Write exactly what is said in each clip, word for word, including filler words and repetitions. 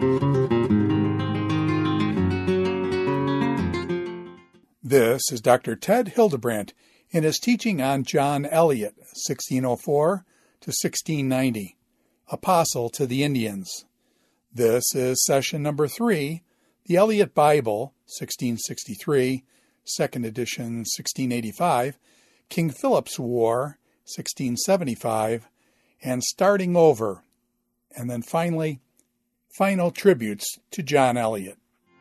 This is Doctor Ted Hildebrandt in his teaching on John Eliot, sixteen oh four to sixteen ninety, Apostle to the Indians. This is session number three, the Eliot Bible, sixteen sixty-three, second edition, sixteen eighty-five, King Philip's War, sixteen seventy-five, and Starting Over, and then finally, Final Tributes to John Eliot.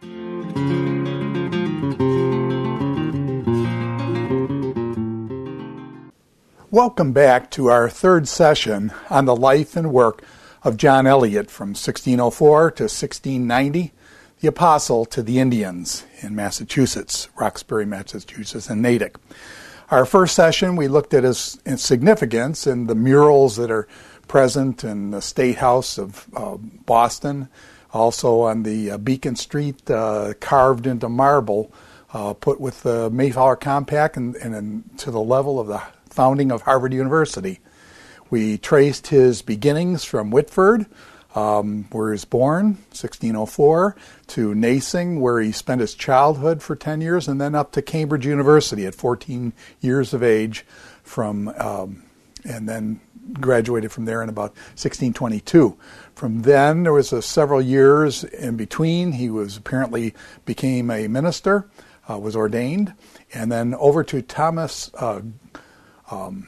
Welcome back to our third session on the life and work of John Eliot from sixteen oh four to sixteen ninety, the Apostle to the Indians in Massachusetts, Roxbury, Massachusetts, and Natick. Our first session, we looked at his, his significance in the murals that are present in the State House of uh, Boston, also on the uh, Beacon Street, uh, carved into marble, uh, put with the Mayflower Compact and, and, and to the level of the founding of Harvard University. We traced his beginnings from Whitford, um, where he was born, sixteen oh four, to Nasing, where he spent his childhood for ten years, and then up to Cambridge University at fourteen years of age, from um, and then graduated from there in about sixteen twenty-two. From then, there was a several years in between. He was apparently became a minister, uh, was ordained, and then over to Thomas uh, Um,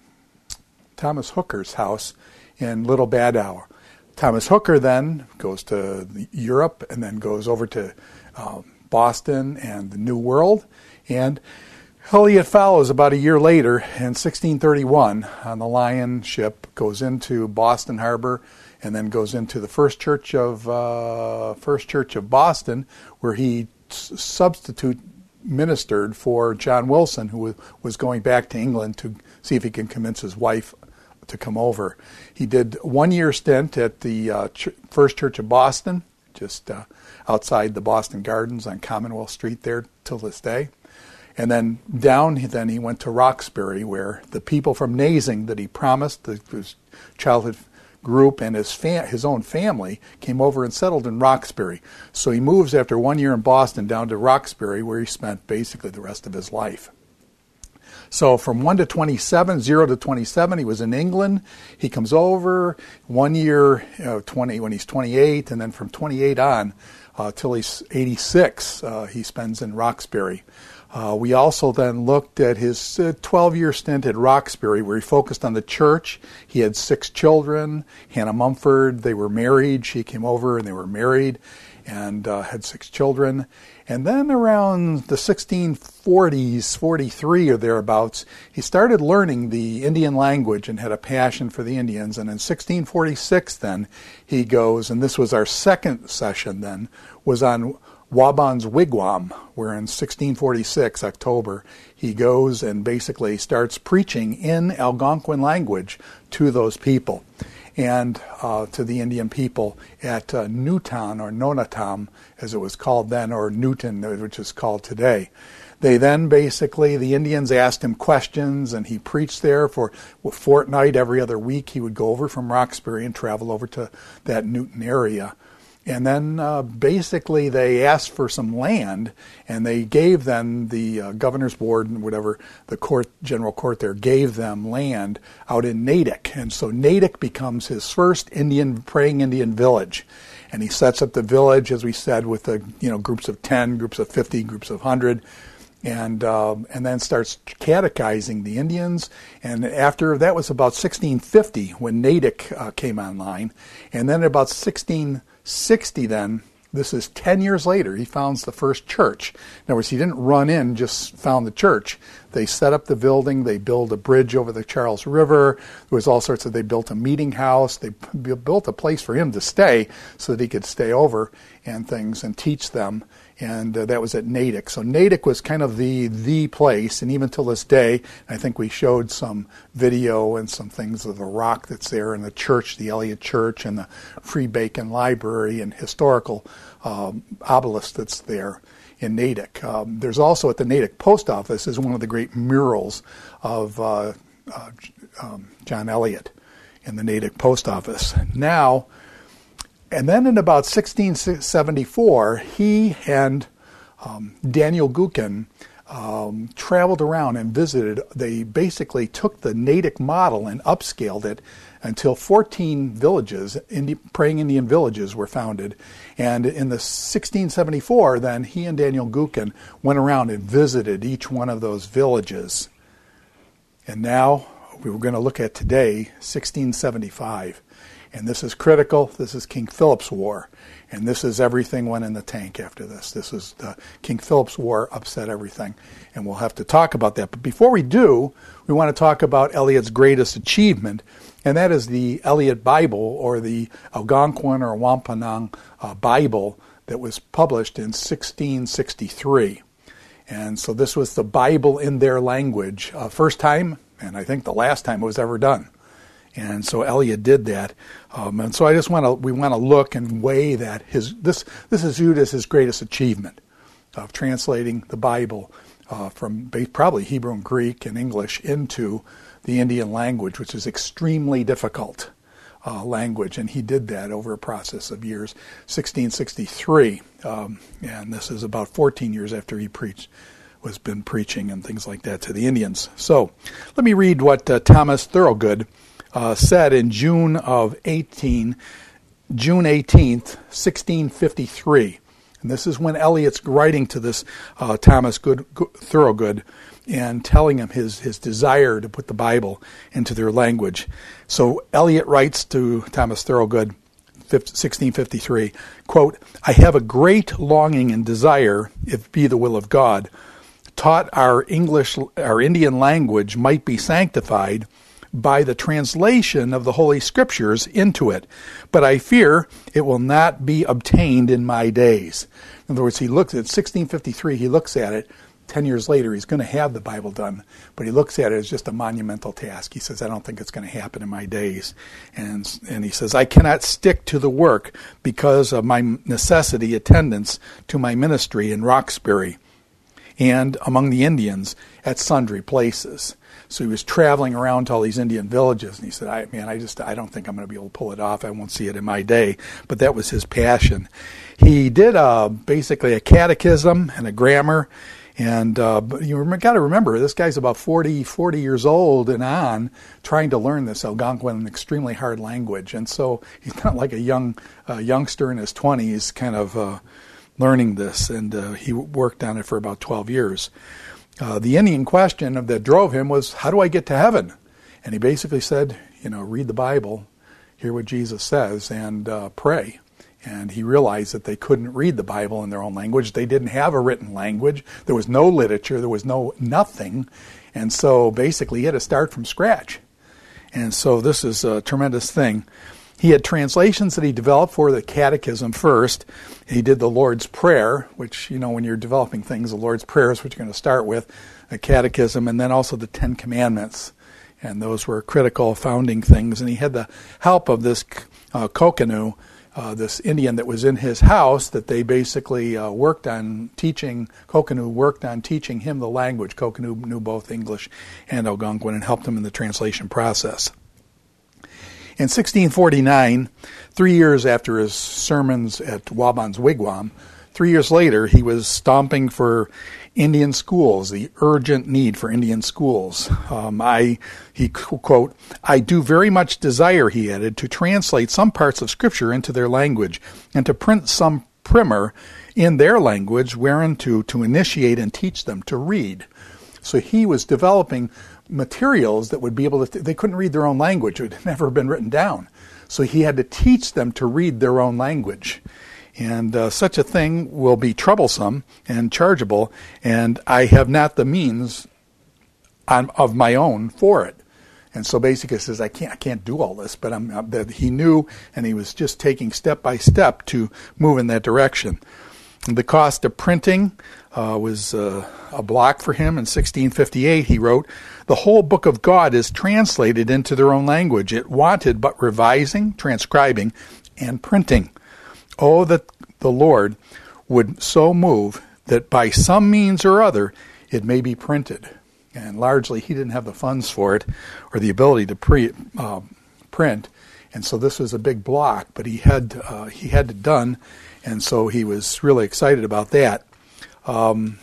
Thomas Hooker's house in Little Bad Hour. Thomas Hooker then goes to Europe and then goes over to uh, Boston and the New World. And Eliot follows about a year later in sixteen thirty-one on the Lion ship, goes into Boston Harbor, and then goes into the First Church of uh, First Church of Boston, where he s- substitute ministered for John Wilson, who was going back to England to see if he can convince his wife to come over. He did one year stint at the uh, Ch- First Church of Boston, just uh, outside the Boston Gardens on Commonwealth Street there till this day. And then down, then he went to Roxbury, where the people from Nasing that he promised, the, his childhood group and his fa- his own family came over and settled in Roxbury. So he moves after one year in Boston down to Roxbury, where he spent basically the rest of his life. So from one to twenty-seven, zero to twenty-seven, he was in England. He comes over one year, uh, twenty when he's twenty-eight, and then from twenty-eight on uh, till he's eighty-six, uh, he spends in Roxbury. Uh, we also then looked at his uh, twelve-year stint at Roxbury, where he focused on the church. He had six children. Hannah Mumford, they were married. She came over and they were married and uh, had six children. And then around the sixteen forties, forty-three or thereabouts, he started learning the Indian language and had a passion for the Indians. And in sixteen forty-six then, he goes, and this was our second session then, was on Wabon's Wigwam, where in sixteen forty-six, October, he goes and basically starts preaching in Algonquin language to those people and uh, to the Indian people at uh, Newtown, or Nonatam, as it was called then, or Newton, which is called today. They then basically, the Indians asked him questions, and he preached there for a fortnight. Every other week, he would go over from Roxbury and travel over to that Newton area. And then uh, basically they asked for some land, and they gave them, the uh, governor's board and whatever, the court, general court there, gave them land out in Natick. And so Natick becomes his first Indian, praying Indian village. And he sets up the village, as we said, with the, you know, groups of ten, groups of fifty, groups of one hundred. And um, and then starts catechizing the Indians. And after that was about sixteen fifty when Natick uh, came online. And then about sixteen sixty then, this is ten years later, he founds the first church. In other words, he didn't run in, just found the church. They set up the building, they built a bridge over the Charles River, there was all sorts of, they built a meeting house, they built a place for him to stay so that he could stay over and things and teach them. And uh, that was at Natick. So Natick was kind of the the place, and even till this day, I think we showed some video and some things of the rock that's there, and the church, the Eliot Church, and the Free Bacon Library, and historical um, obelisk that's there in Natick. Um, there's also at the Natick Post Office is one of the great murals of uh, uh, um, John Eliot in the Natick Post Office. Now, And then in about sixteen seventy-four, he and um, Daniel Gookin um, traveled around and visited. They basically took the Natick model and upscaled it until fourteen villages, Indi- praying Indian villages, were founded. And in the sixteen seventy-four, then, he and Daniel Gookin went around and visited each one of those villages. And now we're going to look at today, sixteen seventy-five. And this is critical. This is King Philip's War. And this is everything went in the tank after this. This is the King Philip's War upset everything. And we'll have to talk about that. But before we do, we want to talk about Eliot's greatest achievement, and that is the Eliot Bible, or the Algonquin or Wampanoag uh, Bible that was published in sixteen sixty-three. And so this was the Bible in their language. Uh, first time, and I think the last time it was ever done. And so Eliot did that, um, and so I just want to we want to look and weigh that his this this is viewed as his greatest achievement of translating the Bible uh, from probably Hebrew and Greek and English into the Indian language, which is extremely difficult uh, language, and he did that over a process of years. sixteen sixty-three, um, and this is about fourteen years after he preached. was been preaching and things like that to the Indians. So let me read what uh, Thomas Thorogood Uh, said in June of eighteen, June eighteenth, sixteen fifty-three, and this is when Eliot's writing to this uh, Thomas Good, Good, Thorogood and telling him his his desire to put the Bible into their language. So Eliot writes to Thomas Thorogood, sixteen fifty-three, quote, "I have a great longing and desire, if it be the will of God, taught our English, our Indian language might be sanctified by the translation of the Holy Scriptures into it. But I fear it will not be obtained in my days." In other words, he looks at sixteen fifty-three, he looks at it, ten years later he's going to have the Bible done, but he looks at it as just a monumental task. He says, I don't think it's going to happen in my days. And, and he says, I cannot stick to the work because of my necessity attendance to my ministry in Roxbury and among the Indians at sundry places. So he was traveling around to all these Indian villages, and he said, I, man, I just, I don't think I'm going to be able to pull it off. I won't see it in my day. But that was his passion. He did uh, basically a catechism and a grammar, and uh, you got to remember, this guy's about forty, forty years old and on, trying to learn this Algonquin, an extremely hard language. And so he's not like a young uh, youngster in his twenties kind of uh, learning this, and uh, he worked on it for about twelve years. Uh, the Indian question that drove him was, how do I get to heaven? And he basically said, you know, read the Bible, hear what Jesus says, and uh, pray. And he realized that they couldn't read the Bible in their own language. They didn't have a written language. There was no literature. There was no nothing. And so basically he had to start from scratch. And so this is a tremendous thing. He had translations that he developed for the Catechism first. He did the Lord's Prayer, which, you know, when you're developing things, the Lord's Prayer is what you're going to start with, the Catechism, and then also the Ten Commandments. And those were critical founding things. And he had the help of this uh, Kokanu, uh, this Indian that was in his house, that they basically uh, worked on teaching. Kokanu worked on teaching him the language. Kokanu knew both English and Algonquin and helped him in the translation process. In sixteen forty-nine, three years after his sermons at Wabon's Wigwam, three years later, he was stomping for Indian schools, the urgent need for Indian schools. Um, I, he, quote, "I do very much desire," he added, "to translate some parts of Scripture into their language, and to print some primer in their language wherein to, to initiate and teach them to read." So he was developing materials that would be able to, they couldn't read their own language. It had never been written down. So he had to teach them to read their own language. And uh, such a thing will be troublesome and chargeable, and I have not the means on, of my own for it. And so basically he says, I can't, I can't do all this, but I'm, uh, that he knew, and he was just taking step by step to move in that direction. And the cost of printing uh, was uh, a block for him. In sixteen fifty-eight, he wrote, "The whole book of God is translated into their own language. It wanted but revising, transcribing, and printing. Oh, that the Lord would so move that by some means or other it may be printed." And largely he didn't have the funds for it or the ability to pre, uh, print. And so this was a big block, but he had uh, he had it done, and so he was really excited about that. Um,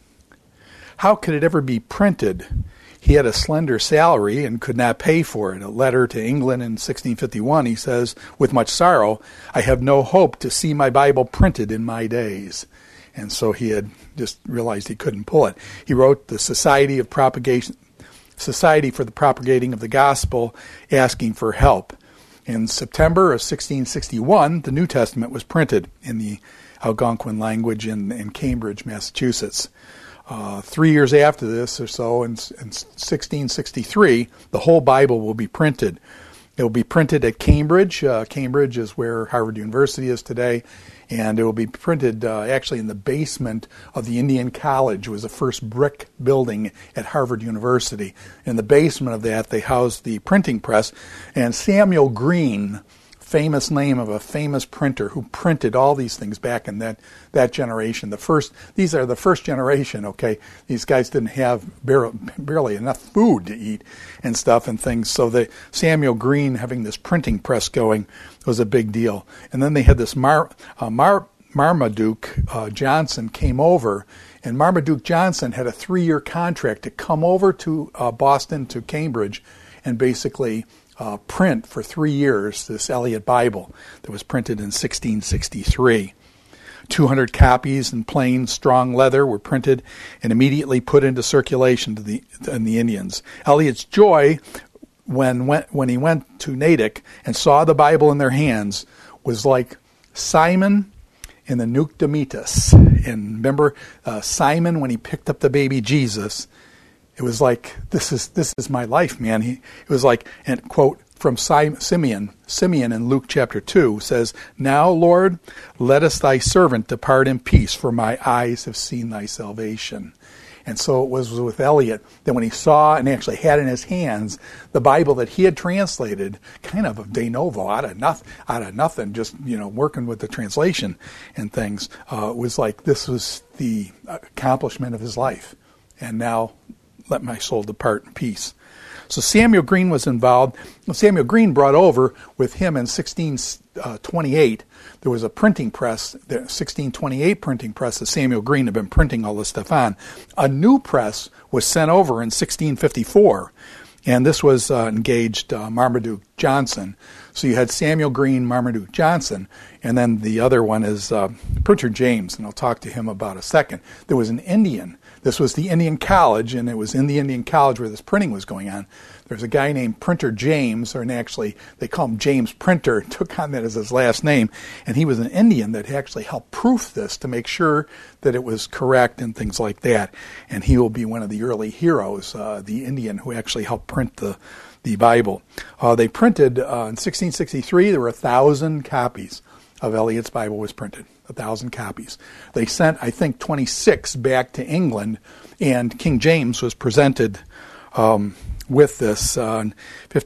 how could it ever be printed? He had a slender salary and could not pay for it. A letter to England in sixteen fifty-one, he says, with much sorrow, I have no hope to see my Bible printed in my days. And so he had just realized he couldn't pull it. He wrote the Society of Propagation, Society for the Propagating of the Gospel, asking for help. In September of sixteen sixty-one, the New Testament was printed in the Algonquin language in, in Cambridge, Massachusetts. Uh, three years after this or so, in, in sixteen sixty-three, the whole Bible will be printed. It will be printed at Cambridge. Uh, Cambridge is where Harvard University is today, and it will be printed uh, actually in the basement of the Indian College. It was the first brick building at Harvard University. In the basement of that, they housed the printing press, and Samuel Green, famous name of a famous printer who printed all these things back in that, that generation. The first, these are the first generation, okay? These guys didn't have barely, barely enough food to eat and stuff and things. So the Samuel Green having this printing press going was a big deal. And then they had this Mar, uh, Mar, Marmaduke uh, Johnson came over, and Marmaduke Johnson had a three-year contract to come over to uh, Boston, to Cambridge, and basically Uh, print for three years this Eliot Bible that was printed in sixteen sixty-three. two hundred copies in plain, strong leather were printed and immediately put into circulation to the, to the Indians. Eliot's joy when, when, when he went to Natick and saw the Bible in their hands was like Simon in the Nunc Dimittis. And remember uh, Simon when he picked up the baby Jesus? It was like, this is this is my life, man. He, it was like, and quote from Simeon, Simeon in Luke chapter two says, Now, Lord, lettest thy servant depart in peace, for my eyes have seen thy salvation. And so it was with Eliot that when he saw and actually had in his hands the Bible that he had translated, kind of de novo, out of nothing, out of nothing, just you know working with the translation and things, uh, it was like this was the accomplishment of his life. And now, let my soul depart in peace. So Samuel Green was involved. Samuel Green brought over with him in sixteen twenty-eight. There was a printing press, the sixteen twenty-eight printing press that Samuel Green had been printing all this stuff on. A new press was sent over in sixteen fifty-four, and this was uh, engaged uh, Marmaduke Johnson. So you had Samuel Green, Marmaduke Johnson, and then the other one is uh, Printer James, and I'll talk to him about a second. There was an Indian. This was the Indian College, and it was in the Indian College where this printing was going on. There's a guy named Printer James, or actually they call him James Printer, took on that as his last name, and he was an Indian that actually helped proof this to make sure that it was correct and things like that. And he will be one of the early heroes, uh, the Indian who actually helped print the, the Bible. Uh, they printed, uh, in sixteen sixty-three, there were a thousand copies of Eliot's Bible was printed. A thousand copies. They sent, I think, twenty-six back to England, and King James was presented um, with this. Uh, in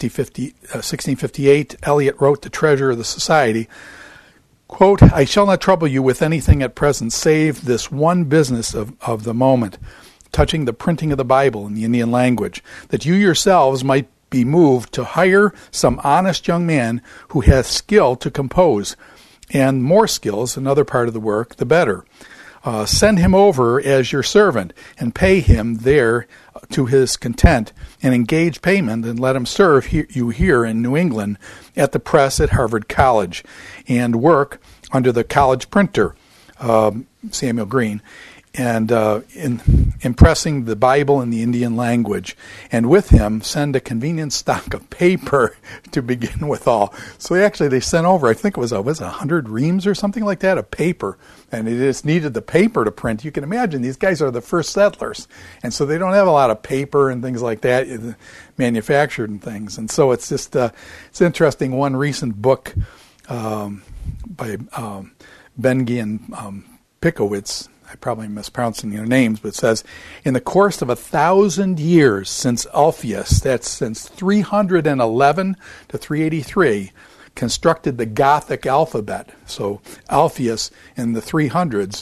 sixteen fifty-eight, Eliot wrote the treasurer of the society, quote, I shall not trouble you with anything at present save this one business of, of the moment, touching the printing of the Bible in the Indian language, that you yourselves might be moved to hire some honest young man who hath skill to compose, and more skills, another part of the work, the better. Uh, send him over as your servant, and pay him there to his content, and engage payment, and let him serve he- you here in New England at the press at Harvard College, and work under the college printer, um, Samuel Green, and uh, in impressing the Bible in the Indian language, and with him send a convenient stock of paper to begin with all. So actually they sent over, I think it was a, was it a hundred reams or something like that of paper, and it just needed the paper to print. You can imagine these guys are the first settlers, and so they don't have a lot of paper and things like that manufactured and things. And so it's just uh, it's interesting. One recent book um, by um, Bengi and um, Pickowitz, I probably am mispronouncing their names, but it says, in the course of a thousand years since Alpheus, that's since three hundred eleven to three eighty-three, constructed the Gothic alphabet. So Alpheus in the three hundreds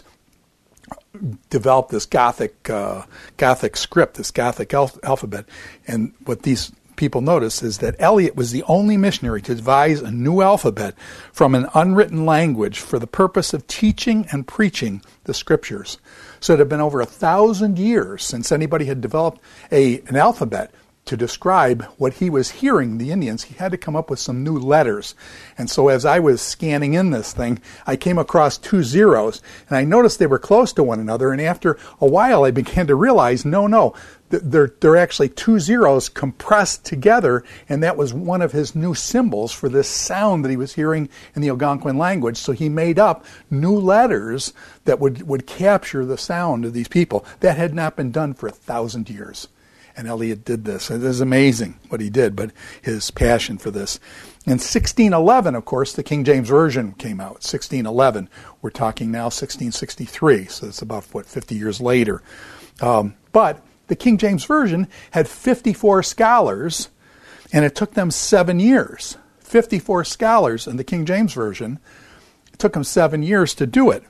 developed this Gothic uh, Gothic script, this Gothic al- alphabet. And what these people notice is that Eliot was the only missionary to devise a new alphabet from an unwritten language for the purpose of teaching and preaching the Scriptures. So it had been over a thousand years since anybody had developed a an alphabet to describe what he was hearing the Indians. He had to come up with some new letters. And so as I was scanning in this thing, I came across two zeros, and I noticed they were close to one another, and after a while I began to realize, no, no, they're, they're actually two zeros compressed together, and that was one of his new symbols for this sound that he was hearing in the Algonquin language. So he made up new letters that would, would capture the sound of these people. That had not been done for a thousand years. And Eliot did this. It is amazing what he did, but his passion for this. In sixteen eleven, of course, the King James Version came out. sixteen eleven. We're talking now sixteen sixty-three, so it's about, what, fifty years later. Um, but the King James Version had fifty-four scholars, and it took them seven years. fifty-four scholars in the King James Version. It took them seven years to do it.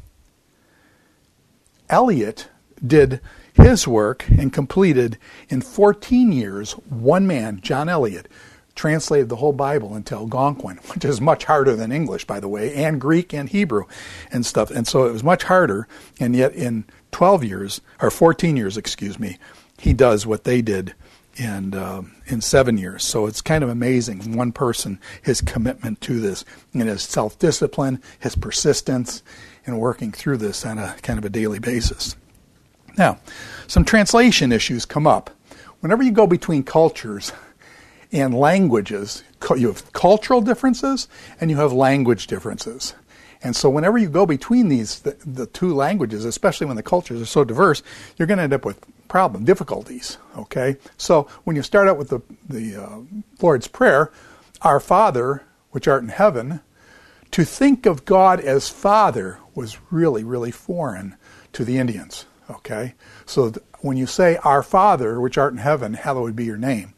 Eliot did his work and completed in fourteen years. One man, John Eliot, translated the whole Bible into Algonquin, which is much harder than English, by the way, and Greek and Hebrew and stuff. And so it was much harder, and yet in twelve years, or fourteen years, excuse me, he does what they did in, uh, in seven years. So it's kind of amazing, one person, his commitment to this, and his self-discipline, his persistence in working through this on a kind of a daily basis. Now, some translation issues come up. Whenever you go between cultures and languages, you have cultural differences and you have language differences. And so whenever you go between these, the, the two languages, especially when the cultures are so diverse, you're going to end up with problem, difficulties, okay? So when you start out with the, the uh, Lord's Prayer, Our Father, which art in heaven, to think of God as Father was really, really foreign to the Indians. Okay, so th- when you say, Our Father, which art in heaven, hallowed be your name,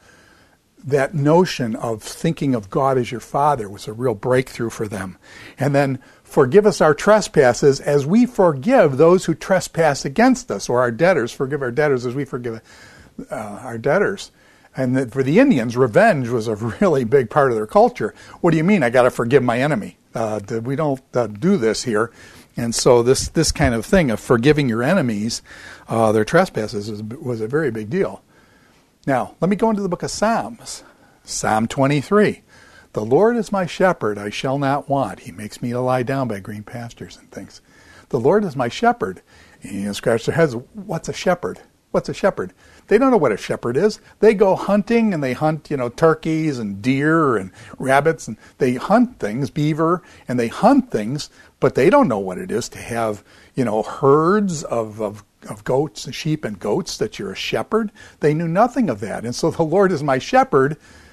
that notion of thinking of God as your Father was a real breakthrough for them. And then, forgive us our trespasses as we forgive those who trespass against us, or our debtors, forgive our debtors as we forgive uh, our debtors. And that for the Indians, revenge was a really big part of their culture. What do you mean, I got to forgive my enemy? Uh, we don't uh, do this here. And so this this kind of thing of forgiving your enemies, uh, their trespasses, was, was a very big deal. Now, let me go into the book of Psalms. Psalm twenty-three. The Lord is my shepherd, I shall not want. He makes me to lie down by green pastures and things. The Lord is my shepherd. And scratch their heads, what's a shepherd? What's a shepherd? They don't know what a shepherd is. They go hunting and they hunt, you know, turkeys and deer and rabbits, and they hunt things, beaver, and they hunt things, but they don't know what it is to have, you know, herds of, of, of goats and sheep and goats, that you're a shepherd. They knew nothing of that. And so the Lord is my shepherd.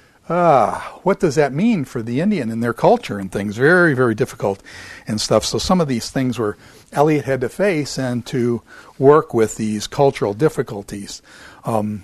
Ah, what does that mean for the Indian and their culture and things? Very, very difficult and stuff. So some of these things were Eliot had to face and to work with these cultural difficulties. Um,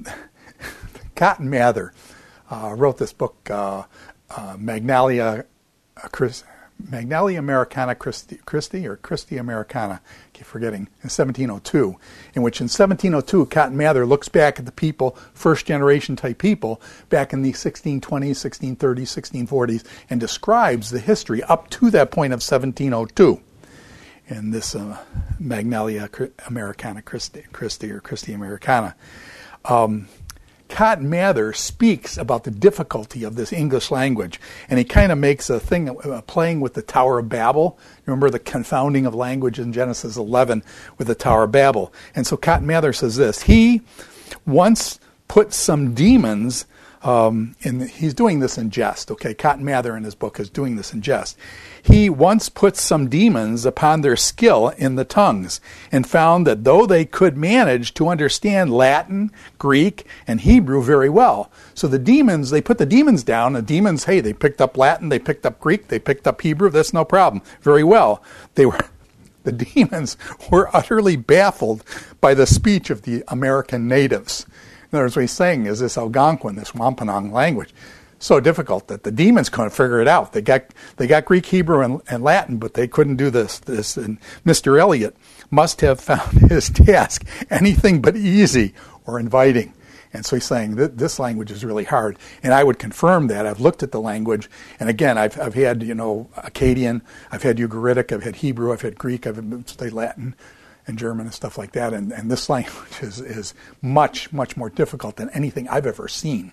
Cotton Mather uh, wrote this book, uh, uh, Magnalia, uh, Chris, Magnalia Americana Christi, Christi or Christi Americana, I keep forgetting, in seventeen oh two, in which in seventeen oh two, Cotton Mather looks back at the people, first generation type people, back in the sixteen twenties, sixteen thirties, sixteen forties, and describes the history up to that point of seventeen oh two. In this uh, Magnalia Americana Christi, Christi or Christi Americana. Um, Cotton Mather speaks about the difficulty of this English language, and he kind of makes a thing uh, playing with the Tower of Babel. Remember the confounding of language in Genesis eleven with the Tower of Babel. And so Cotton Mather says this, he once put some demons, um, in, he's doing this in jest, okay? Cotton Mather in his book is doing this in jest. He once put some demons upon their skill in the tongues, and found that though they could manage to understand Latin, Greek, and Hebrew very well. So the demons, they put the demons down. The demons, hey, they picked up Latin, they picked up Greek, they picked up Hebrew. That's no problem. Very well. They were, the demons were utterly baffled by the speech of the American natives. In other words, what he's saying is this Algonquin, this Wampanoag language, so difficult that the demons couldn't figure it out. They got they got Greek, Hebrew, and, and Latin, but they couldn't do this. This and Mister Eliot must have found his task anything but easy or inviting. And so he's saying that this language is really hard. And I would confirm that. I've looked at the language. And again, I've, I've had, you know, Akkadian, I've had Ugaritic, I've had Hebrew, I've had Greek, I've studied Latin and German and stuff like that. And, and this language is, is much, much more difficult than anything I've ever seen.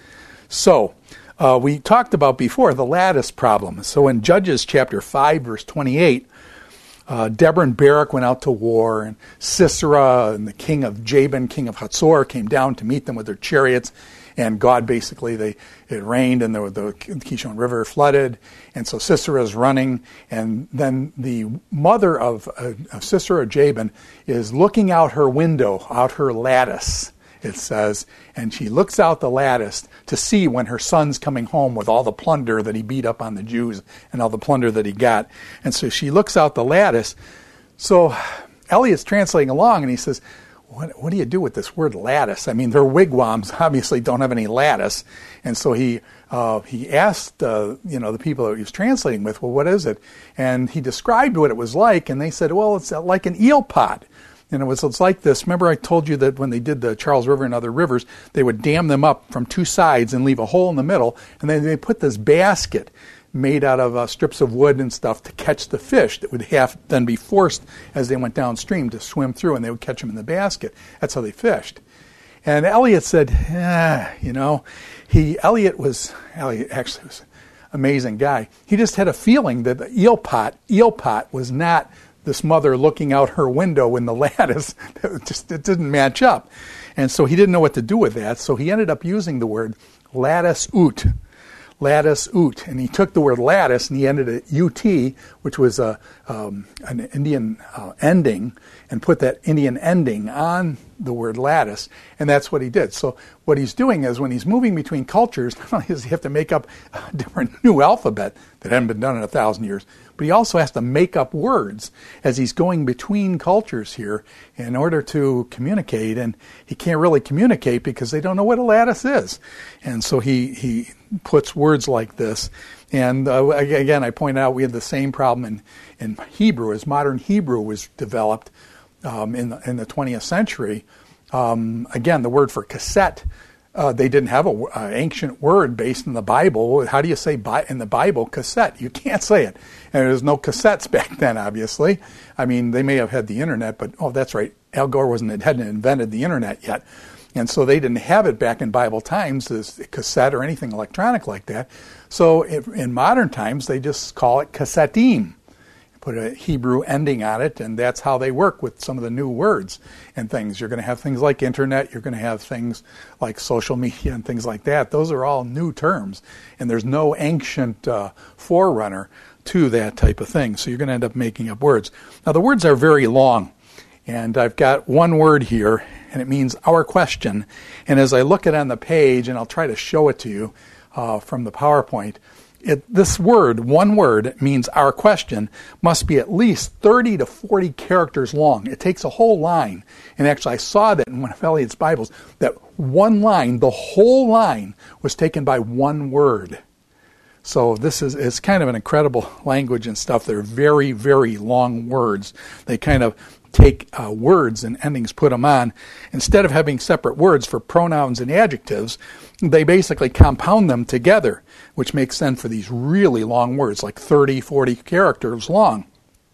So uh, we talked about before the lattice problem. So in Judges chapter five, verse twenty-eight, Uh, Deborah and Barak went out to war, and Sisera and the king of Jabin, king of Hatzor, came down to meet them with their chariots. And God basically, they it rained, and the, the Kishon River flooded. And so Sisera is running, and then the mother of, uh, of Sisera, Jabin, is looking out her window, out her lattice, it says, and she looks out the lattice to see when her son's coming home with all the plunder that he beat up on the Jews and all the plunder that he got. And so she looks out the lattice. So Eliot's translating along, and he says, what, what do you do with this word lattice? I mean, their wigwams obviously don't have any lattice. And so he uh, he asked uh, you know the people that he was translating with, well, what is it? And he described what it was like, and they said, well, it's like an eel pot. And it was it's like this. Remember I told you that when they did the Charles River and other rivers, they would dam them up from two sides and leave a hole in the middle, and then they put this basket made out of uh, strips of wood and stuff to catch the fish that would have then be forced as they went downstream to swim through, and they would catch them in the basket. That's how they fished. And Eliot said, eh, you know, he Eliot was Eliot actually was an amazing guy. He just had a feeling that the eel pot eel pot was not this mother looking out her window in the lattice. It just it didn't match up. And so he didn't know what to do with that. So he ended up using the word lattice ut. Lattice ut. And he took the word lattice and he ended it ut, which was a, um, an Indian uh, ending, and put that Indian ending on the word lattice. And that's what he did. So what he's doing is when he's moving between cultures, not only does he have to make up a different new alphabet that hadn't been done in a thousand years, but he also has to make up words as he's going between cultures here in order to communicate. And he can't really communicate because they don't know what a lattice is. And so he, he puts words like this. And uh, again, I point out we had the same problem in, in Hebrew. As modern Hebrew was developed um, in, the, in the twentieth century, um, again, the word for cassette, Uh, they didn't have an ancient word based in the Bible. How do you say bi- in the Bible cassette? You can't say it. And there was no cassettes back then, obviously. I mean, they may have had the internet, but, oh, that's right, Al Gore wasn't hadn't invented the internet yet. And so they didn't have it back in Bible times as cassette or anything electronic like that. So if, in modern times, they just call it cassettim. Put a Hebrew ending on it, and that's how they work with some of the new words and things. You're going to have things like internet, you're going to have things like social media and things like that. Those are all new terms, and there's no ancient uh, forerunner to that type of thing. So you're going to end up making up words. Now the words are very long, and I've got one word here, and it means our question. And as I look it on the page, and I'll try to show it to you uh, from the PowerPoint, It, this word, one word, means our question, must be at least thirty to forty characters long. It takes a whole line. And actually, I saw that in one of Eliot's Bibles, that one line, the whole line, was taken by one word. So this is it's kind of an incredible language and stuff. They're very, very long words. They kind of take uh, words and endings, put them on. Instead of having separate words for pronouns and adjectives, they basically compound them together, which makes sense for these really long words, like thirty, forty characters long.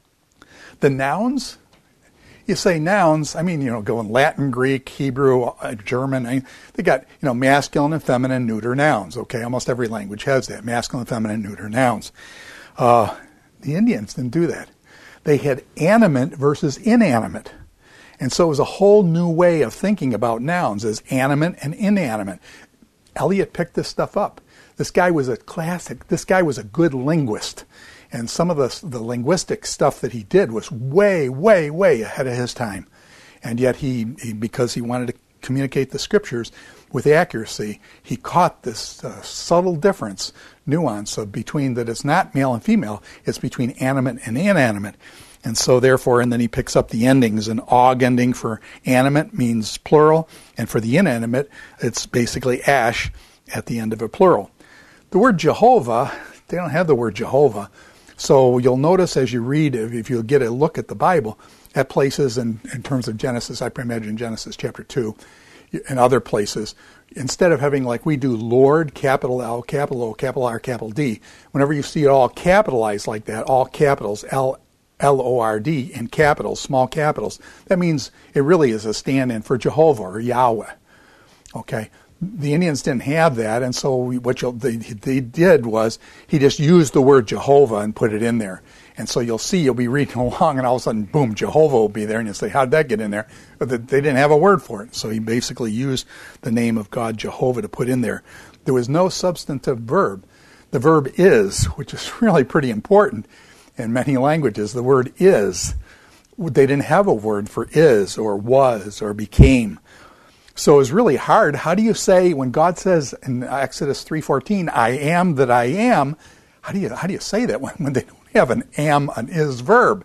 The nouns, you say nouns, I mean, you know, go in Latin, Greek, Hebrew, uh, German. I mean, they got, you know, masculine and feminine, neuter nouns. Okay, almost every language has that, masculine, feminine, neuter nouns. Uh, the Indians didn't do that. They had animate versus inanimate. And so it was a whole new way of thinking about nouns as animate and inanimate. Eliot picked this stuff up. This guy was a classic, this guy was a good linguist. And some of the, the linguistic stuff that he did was way, way, way ahead of his time. And yet he, he because he wanted to communicate the scriptures with accuracy, he caught this uh, subtle difference, nuance of between that it's not male and female, it's between animate and inanimate. And so therefore, and then he picks up the endings. An og ending for animate means plural, and for the inanimate, it's basically ash at the end of a plural. The word Jehovah, they don't have the word Jehovah. So you'll notice as you read, if you'll get a look at the Bible, at places in, in terms of Genesis, I imagine Genesis chapter two, in other places, instead of having like we do Lord, capital L, capital O, capital R, capital D, whenever you see it all capitalized like that, all capitals, L, L O R D, in capitals, small capitals, that means it really is a stand-in for Jehovah or Yahweh. Okay? The Indians didn't have that, and so what you'll, they, they did was he just used the word Jehovah and put it in there. And so you'll see, you'll be reading along, and all of a sudden, boom, Jehovah will be there, and you'll say, how did that get in there? But they didn't have a word for it. So he basically used the name of God, Jehovah, to put in there. There was no substantive verb. The verb is, which is really pretty important in many languages. The word is. They didn't have a word for is or was or became. So it was really hard. How do you say, when God says in Exodus three fourteen, I am that I am, how do you how do you say that when, when they don't have an am, an is verb?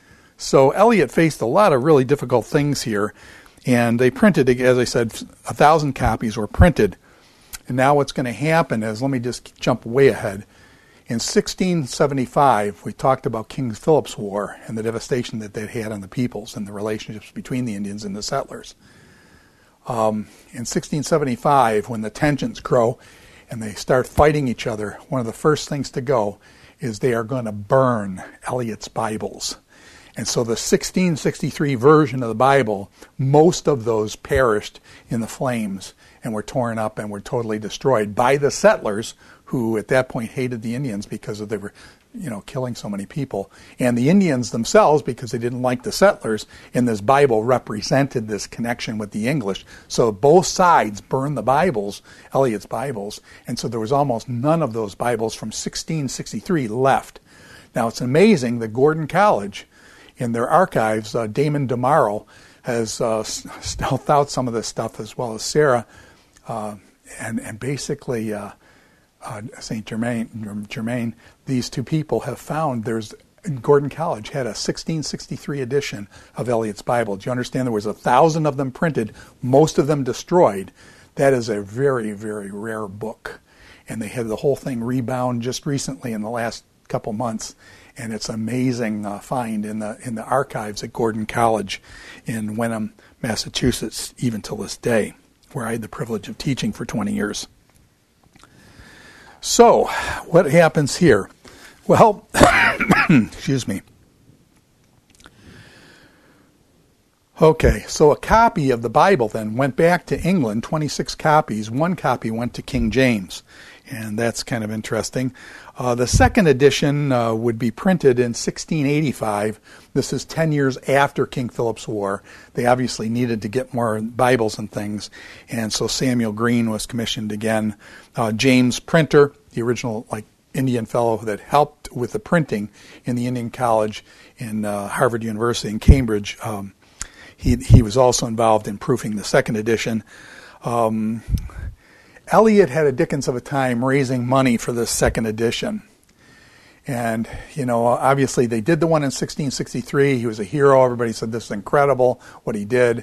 So Eliot faced a lot of really difficult things here, and they printed, as I said, a thousand copies were printed. And now what's going to happen is, let me just jump way ahead. In sixteen seventy-five, we talked about King Philip's War and the devastation that that had on the peoples and the relationships between the Indians and the settlers. Um, in sixteen seventy-five, when the tensions grow and they start fighting each other, one of the first things to go is they are going to burn Eliot's Bibles. And so the sixteen sixty-three version of the Bible, most of those perished in the flames and were torn up and were totally destroyed by the settlers, who at that point hated the Indians because of they were, you know, killing so many people. And the Indians themselves, because they didn't like the settlers, in this Bible represented this connection with the English. So both sides burned the Bibles, Eliot's Bibles, and so there was almost none of those Bibles from sixteen sixty-three left. Now it's amazing that Gordon College, in their archives, uh, Damon DeMauro has uh, stealthed out some of this stuff, as well as Sarah, uh, and, and basically uh, uh, Saint Germain, Germain, these two people have found there's, Gordon College had a sixteen sixty-three edition of Eliot's Bible. Do you understand there was a thousand of them printed, most of them destroyed? That is a very, very rare book. And they had the whole thing rebound just recently in the last couple months. And it's an amazing uh, find in the in the archives at Gordon College in Wenham, Massachusetts, even till this day, where I had the privilege of teaching for twenty years. So, what happens here? Well, excuse me. Okay, so a copy of the Bible then went back to England, twenty-six copies. One copy went to King James, and that's kind of interesting. Uh, the second edition uh, would be printed in sixteen eighty-five. This is ten years after King Philip's War. They obviously needed to get more Bibles and things, and so Samuel Green was commissioned again. Uh, James Printer, the original like Indian fellow that helped with the printing in the Indian College in uh, Harvard University in Cambridge, um, he he was also involved in proofing the second edition. Um, Eliot had a dickens of a time raising money for this second edition. And, you know, obviously they did the one in sixteen sixty-three. He was a hero. Everybody said this is incredible, what he did.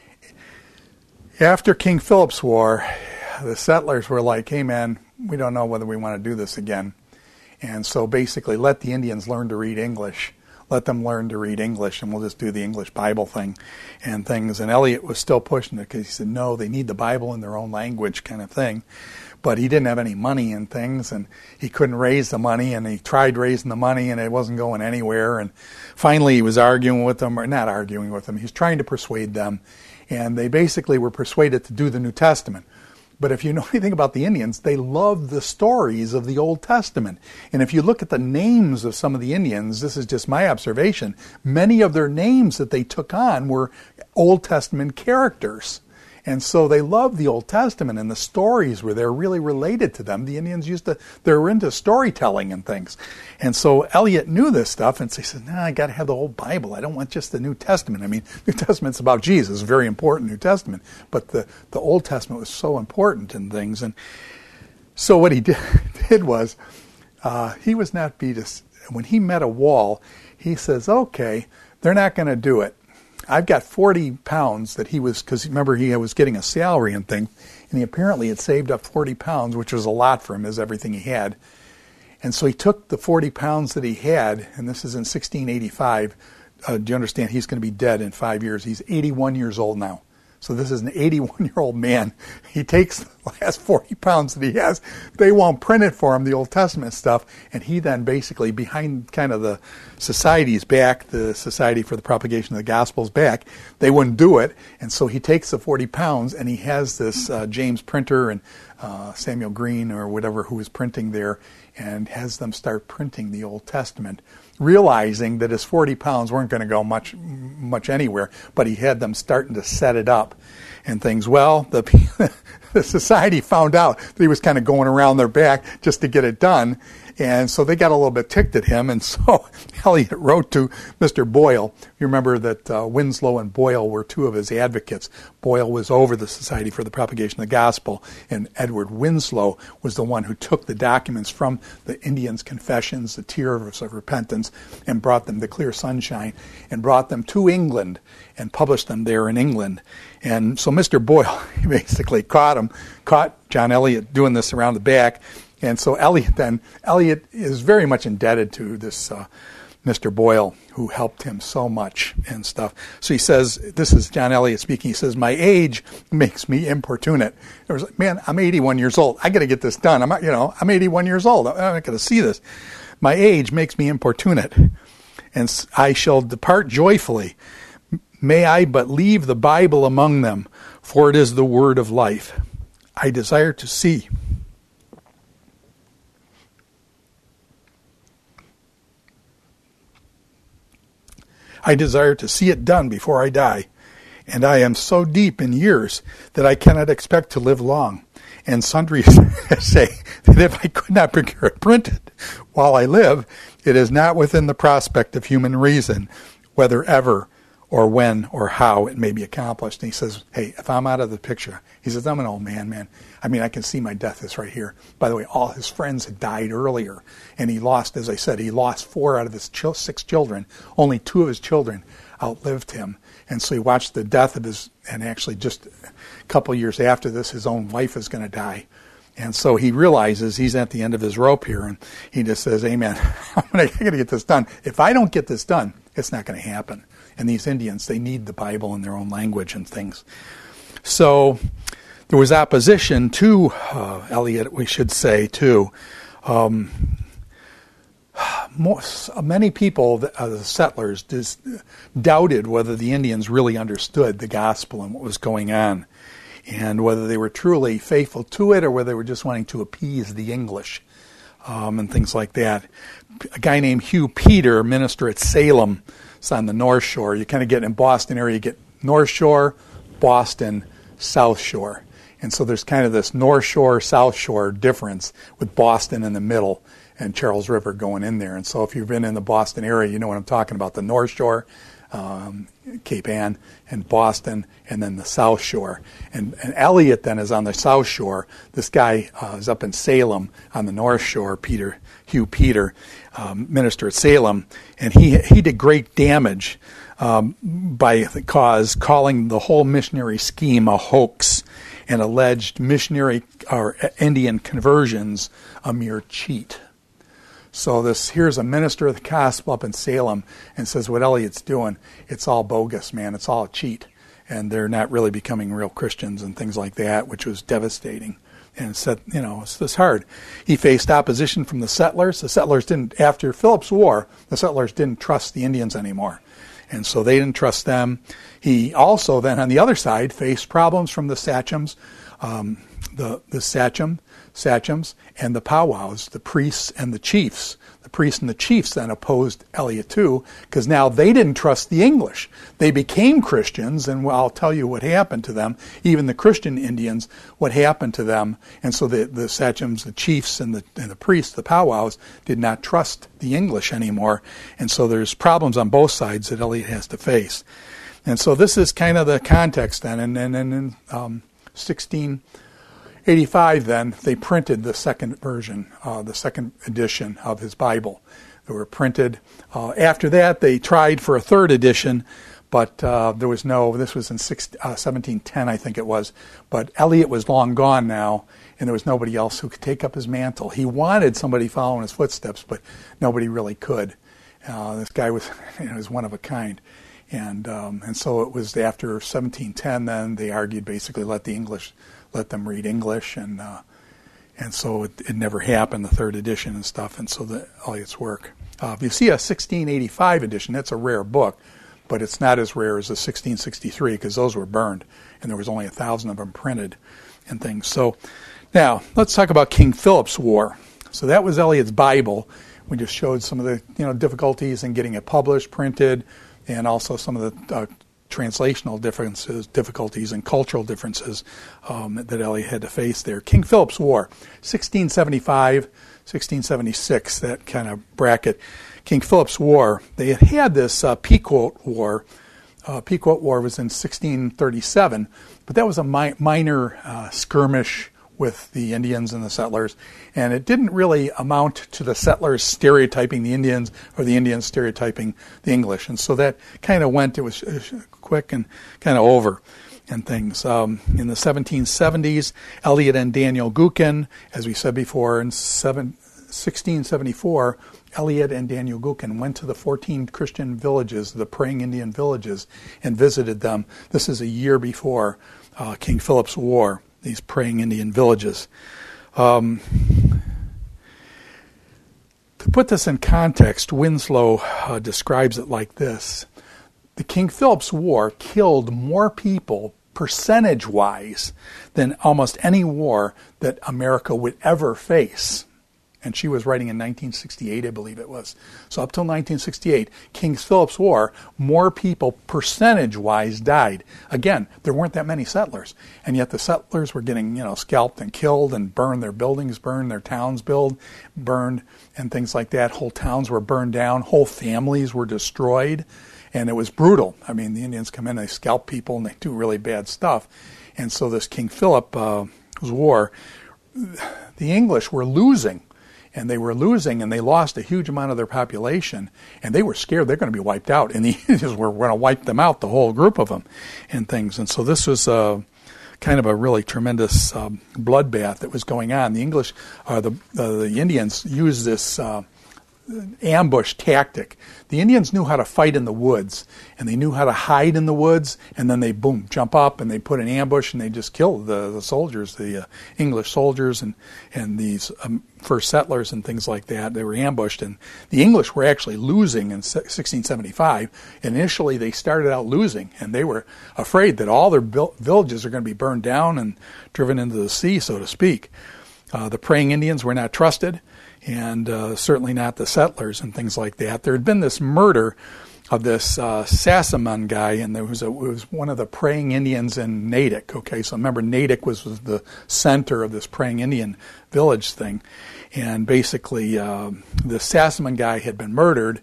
After King Philip's War, the settlers were like, hey, man, we don't know whether we want to do this again. And so basically let the Indians learn to read English. Let them learn to read English, and we'll just do the English Bible thing and things. And Eliot was still pushing it because he said, no, they need the Bible in their own language kind of thing. But he didn't have any money and things, and he couldn't raise the money, and he tried raising the money, and it wasn't going anywhere. And finally he was arguing with them, or not arguing with them, he was trying to persuade them. And they basically were persuaded to do the New Testament. But if you know anything about the Indians, they love the stories of the Old Testament. And if you look at the names of some of the Indians, this is just my observation, many of their names that they took on were Old Testament characters. And so they loved the Old Testament, and the stories were there really related to them. The Indians used to, they were into storytelling and things. And so Eliot knew this stuff, and so he said, nah, I got to have the whole Bible. I don't want just the New Testament. I mean, New Testament's about Jesus, very important New Testament. But the, the Old Testament was so important in things. And so what he did, did was, uh, he was not beat. When he met a wall, he says, okay, they're not going to do it. I've got forty pounds that he was, because remember he was getting a salary and thing, and he apparently had saved up forty pounds, which was a lot for him, as everything he had. And so he took the forty pounds that he had, and this is in sixteen eighty-five. Uh, do you understand? He's going to be dead in five years. He's eighty-one years old now. So this is an eighty-one-year-old man. He takes the last forty pounds that he has. They won't print it for him, the Old Testament stuff. And he then basically, behind kind of the society's back, the Society for the Propagation of the Gospel's back, they wouldn't do it. And so he takes the forty pounds and he has this uh, James Printer and uh, Samuel Green or whatever who was printing there, and has them start printing the Old Testament, realizing that his forty pounds weren't going to go much much anywhere, but he had them starting to set it up and things. Well, the, the society found out that he was kind of going around their back just to get it done, and so they got a little bit ticked at him, and so Eliot wrote to Mister Boyle. You remember that uh, Winslow and Boyle were two of his advocates. Boyle was over the Society for the Propagation of the Gospel, and Edward Winslow was the one who took the documents from the Indians' confessions, the tears of repentance, and brought them to Clear Sunshine, and brought them to England and published them there in England. And so Mister Boyle basically caught him, caught John Eliot doing this around the back. And so Eliot then, Eliot is very much indebted to this uh, Mister Boyle, who helped him so much and stuff. So he says, this is John Eliot speaking, he says, "My age makes me importunate." It was like, man, I'm eighty-one years old. I got to get this done. I'm not, you know, I'm eighty-one years old. I'm not going to see this. "My age makes me importunate, and I shall depart joyfully. May I but leave the Bible among them, for it is the word of life. I desire to see." I desire to see it done before I die, and I am so deep in years that I cannot expect to live long. And sundry say that if I could not procure it printed while I live, it is not within the prospect of human reason, whether ever or when or how it may be accomplished. And he says, hey, if I'm out of the picture, he says, I'm an old man, man. I mean, I can see my death is right here. By the way, all his friends had died earlier, and he lost, as I said, he lost four out of his ch- six children. Only two of his children outlived him. And so he watched the death of his, and actually just a couple years after this, his own wife is going to die. And so he realizes he's at the end of his rope here, and he just says, amen, I'm going to get this done. If I don't get this done, it's not going to happen. And these Indians, they need the Bible in their own language and things. So there was opposition to uh, Eliot, we should say, too. Um, most, many people, uh, the settlers, just doubted whether the Indians really understood the gospel and what was going on, and whether they were truly faithful to it or whether they were just wanting to appease the English um, and things like that. A guy named Hugh Peter, minister at Salem, it's on the North Shore. You kind of get in Boston area, you get North Shore, Boston, South Shore. And so there's kind of this North Shore, South Shore difference with Boston in the middle and Charles River going in there. And so if you've been in the Boston area, you know what I'm talking about, the North Shore, um, Cape Ann, and Boston, and then the South Shore. And, and Eliot then is on the South Shore. This guy uh, is up in Salem on the North Shore, Peter, Hugh Peter, um, minister at Salem, and he he did great damage um, by the cause, calling the whole missionary scheme a hoax, and alleged missionary or Indian conversions a mere cheat. So this here's a minister of the gospel up in Salem and says what Eliot's doing, it's all bogus, man. It's all a cheat. And they're not really becoming real Christians and things like that, which was devastating. And said, you know, it's this hard. He faced opposition from the settlers. The settlers didn't, after Philip's War, the settlers didn't trust the Indians anymore. And so they didn't trust them. He also then, on the other side, faced problems from the sachems, um, the, the sachem, sachems and the powwows, the priests and the chiefs. The priests and the chiefs then opposed Eliot too, because now they didn't trust the English. They became Christians, and I'll tell you what happened to them. Even the Christian Indians, what happened to them. And so the, the sachems, the chiefs, and the, and the priests, the powwows, did not trust the English anymore. And so there's problems on both sides that Eliot has to face. And so this is kind of the context then. And then in um, sixteen eighty-five, then, they printed the second version, uh, the second edition of his Bible. They were printed. Uh, after that, they tried for a third edition, but uh, there was no, this was in six, uh, seventeen ten, I think it was. But Eliot was long gone now, and there was nobody else who could take up his mantle. He wanted somebody following his footsteps, but nobody really could. Uh, this guy was, you know, was one of a kind. And um, and so it was after seventeen ten. Then they argued basically let the English, let them read English, and uh, and so it, it never happened. The third edition and stuff, and so the Eliot's work. Uh, if you see a sixteen eighty-five edition, that's a rare book, but it's not as rare as a sixteen sixty-three because those were burned, and there was only a thousand of them printed, and things. So now let's talk about King Philip's War. So that was Eliot's Bible. We just showed some of the you know difficulties in getting it published, printed, and also some of the uh, translational differences, difficulties, and cultural differences um, that Eliot had to face there. King Philip's War, sixteen seventy-five, sixteen seventy-six, that kind of bracket. King Philip's War, they had had this uh, Pequot War. Uh, Pequot War was in sixteen thirty-seven, but that was a mi- minor uh, skirmish with the Indians and the settlers, and it didn't really amount to the settlers stereotyping the Indians or the Indians stereotyping the English, and so that kind of went, it was quick and kind of over and things. Um, in the seventeen seventies, Eliot and Daniel Gookin, as we said before, in seven, sixteen seventy-four, Eliot and Daniel Gookin went to the fourteen Christian villages, the praying Indian villages, and visited them. This is a year before uh, King Philip's War, these praying Indian villages. Um, to put this in context, Winslow uh, describes it like this. The King Philip's War killed more people percentage-wise than almost any war that America would ever face. And she was writing in nineteen sixty-eight, I believe it was. So up till nineteen sixty-eight, King Philip's War, more people percentage-wise died. Again, there weren't that many settlers, and yet the settlers were getting, you know, scalped and killed and burned, their buildings burned, their towns built, burned, and things like that. Whole towns were burned down, whole families were destroyed, and it was brutal. I mean, the Indians come in, they scalp people, and they do really bad stuff. And so this King Philip's uh, War, the English were losing. And they were losing, and they lost a huge amount of their population, and they were scared they're going to be wiped out, and the Indians were going to wipe them out, the whole group of them, and things. And so this was uh, kind of a really tremendous um, bloodbath that was going on. The English, uh, the uh, the Indians used this uh, ambush tactic. The Indians knew how to fight in the woods, and they knew how to hide in the woods, and then they, boom, jump up, and they put an ambush, and they just kill the, the soldiers, the uh, English soldiers, and, and these um, first settlers and things like that. They were ambushed, and the English were actually losing in sixteen seventy-five. Initially, they started out losing, and they were afraid that all their villages are going to be burned down and driven into the sea, so to speak. Uh, the praying Indians were not trusted, and uh, certainly not the settlers and things like that. There had been this murder of this uh, Sassamon guy, and there was a, it was one of the praying Indians in Natick. Okay, so remember Natick was, was the center of this praying Indian village thing, and basically uh, the Sassamon guy had been murdered.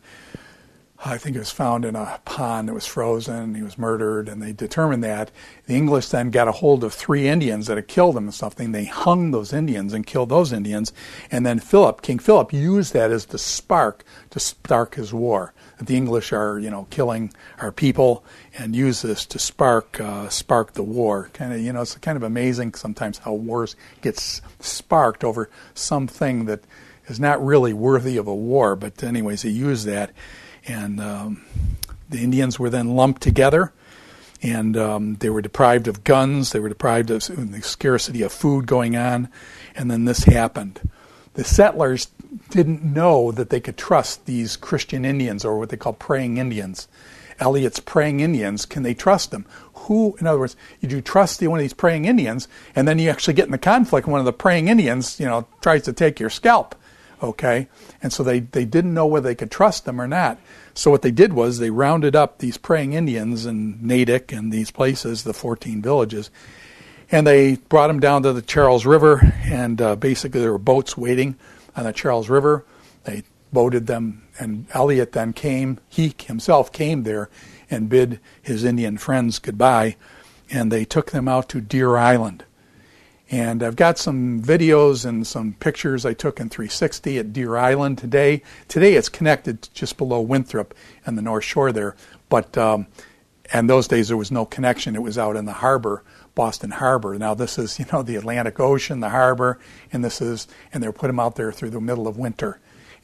I think it was found in a pond that was frozen. He was murdered, and they determined that. The English then got a hold of three Indians that had killed him and something. They hung those Indians and killed those Indians. And then Philip, King Philip, used that as the spark to spark his war. That the English are, you know, killing our people, and use this to spark uh, spark the war. Kind of, you know, it's kind of amazing sometimes how wars get sparked over something that is not really worthy of a war. But anyways, he used that. And um, the Indians were then lumped together, and um, they were deprived of guns. They were deprived of the scarcity of food going on, and then this happened. The settlers didn't know that they could trust these Christian Indians, or what they call praying Indians. Eliot's praying Indians, can they trust them? Who, in other words, you do trust the, one of these praying Indians, and then you actually get in the conflict, and one of the praying Indians, you know, tries to take your scalp. Okay, and so they, they didn't know whether they could trust them or not. So what they did was they rounded up these praying Indians in Natick and these places, the fourteen villages, and they brought them down to the Charles River, and uh, basically there were boats waiting on the Charles River. They boated them, and Eliot then came, he himself came there and bid his Indian friends goodbye, and they took them out to Deer Island. And I've got some videos and some pictures I took in three sixty at Deer Island today. Today it's connected just below Winthrop on the North Shore there. But um, and those days there was no connection. It was out in the harbor, Boston Harbor. Now this is, you know, the Atlantic Ocean, the harbor, and this is, and they put them out there through the middle of winter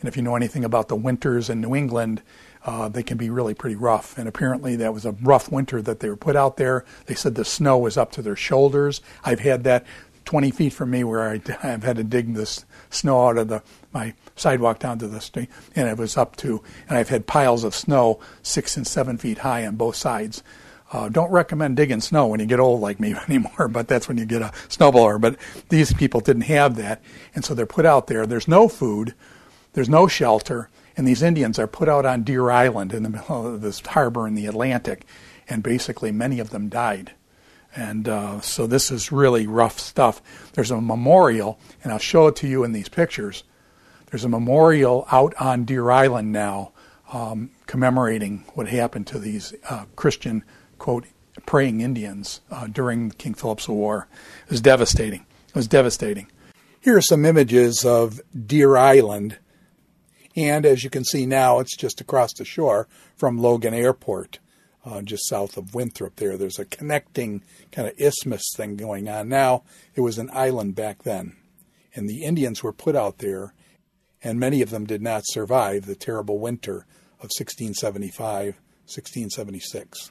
And if you know anything about the winters in New England, uh, they can be really pretty rough. And apparently that was a rough winter that they were put out there. They said the snow was up to their shoulders. I've had that twenty feet from me where I, I've had to dig this snow out of the my sidewalk down to the street, and it was up to, and I've had piles of snow six and seven feet high on both sides. Uh, don't recommend digging snow when you get old like me anymore, but that's when you get a snowblower. But these people didn't have that, and so they're put out there. There's no food, there's no shelter, and these Indians are put out on Deer Island in the middle of this harbor in the Atlantic, and basically many of them died. And uh, so this is really rough stuff. There's a memorial, and I'll show it to you in these pictures. There's a memorial out on Deer Island now um, commemorating what happened to these uh, Christian, quote, praying Indians uh, during King Philip's War. It was devastating. It was devastating. Here are some images of Deer Island. And as you can see now, it's just across the shore from Logan Airport. Uh, just south of Winthrop there. There's a connecting kind of isthmus thing going on now. It was an island back then. And the Indians were put out there, and many of them did not survive the terrible winter of sixteen seventy-five, sixteen seventy-six.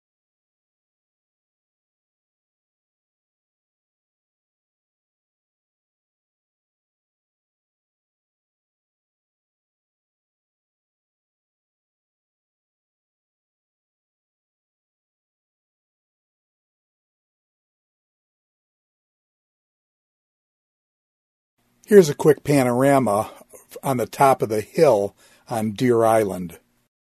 Here's a quick panorama on the top of the hill on Deer Island.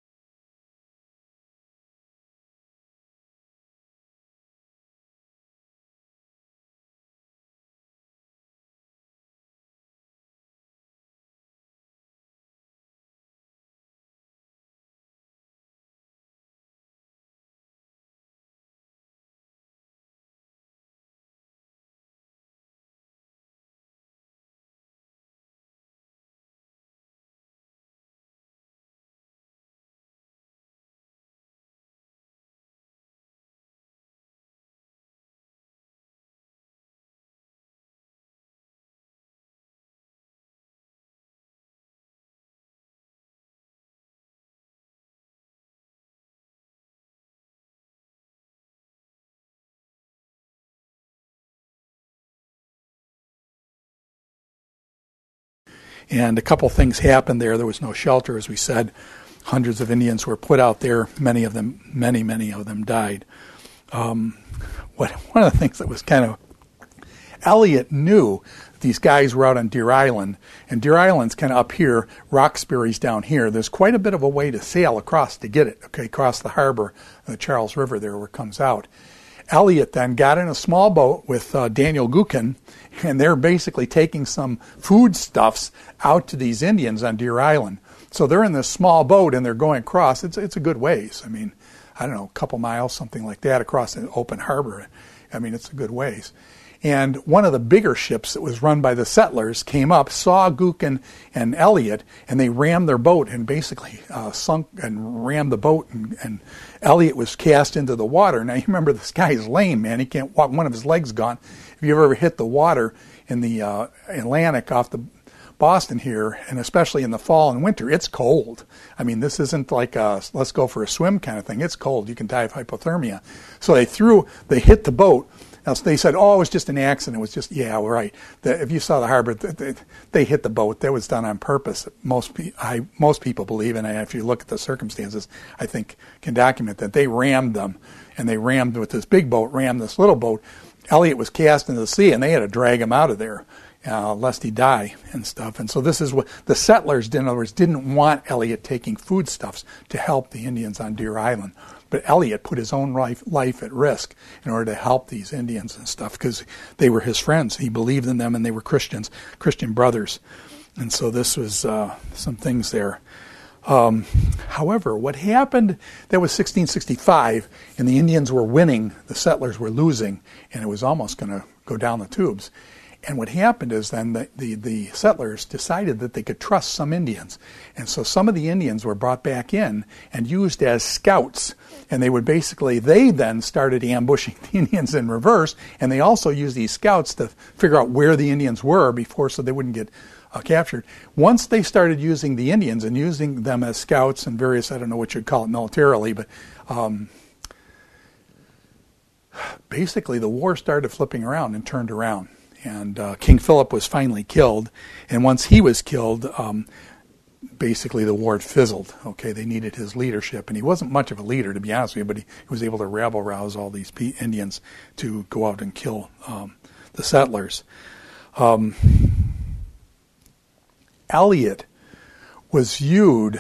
And a couple things happened there. There was no shelter, as we said. Hundreds of Indians were put out there. Many of them, many, many of them died. Um, what, one of the things that was kind of, Elliott knew these guys were out on Deer Island, and Deer Island's kind of up here, Roxbury's down here. There's quite a bit of a way to sail across to get it, okay, across the harbor, the Charles River there where it comes out. Elliott then got in a small boat with uh, Daniel Gookin, and they're basically taking some foodstuffs out to these Indians on Deer Island. So they're in this small boat, and they're going across. It's it's a good ways. I mean, I don't know, a couple miles, something like that, across an open harbor. I mean, it's a good ways. And one of the bigger ships that was run by the settlers came up, saw Gookin and Elliott, and they rammed their boat and basically uh, sunk and rammed the boat, and, and Elliott was cast into the water. Now, you remember, this guy is lame, man. He can't walk. One of his legs gone. If you ever hit the water in the uh, Atlantic off the Boston here, and especially in the fall and winter, it's cold. I mean, this isn't like a let's go for a swim kind of thing. It's cold. You can die of hypothermia. So they threw, they hit the boat. Now, they said, oh, it was just an accident. It was just, yeah, right. The, if you saw the harbor, they, they hit the boat. That was done on purpose. Most, pe- I, most people believe, and if you look at the circumstances, I think can document that they rammed them, and they rammed with this big boat, rammed this little boat. Elliott was cast into the sea, and they had to drag him out of there, uh, lest he die and stuff. And so this is what the settlers, in other words, didn't want Elliott taking foodstuffs to help the Indians on Deer Island. But Elliott put his own life, life at risk in order to help these Indians and stuff, because they were his friends. He believed in them, and they were Christians, Christian brothers. And so this was uh, some things there. Um, however, what happened, that was sixteen sixty-five, and the Indians were winning, the settlers were losing, and it was almost going to go down the tubes. And what happened is then the, the, the settlers decided that they could trust some Indians. And so some of the Indians were brought back in and used as scouts. And they would basically, they then started ambushing the Indians in reverse. And they also used these scouts to figure out where the Indians were before, so they wouldn't get uh, captured. Once they started using the Indians and using them as scouts and various, I don't know what you'd call it militarily, but um, basically the war started flipping around and turned around. And uh, King Philip was finally killed. And once he was killed, um, basically the war had fizzled. Okay, they needed his leadership. And he wasn't much of a leader, to be honest with you, but he, he was able to rabble-rouse all these P- Indians to go out and kill um, the settlers. Um, Eliot was viewed,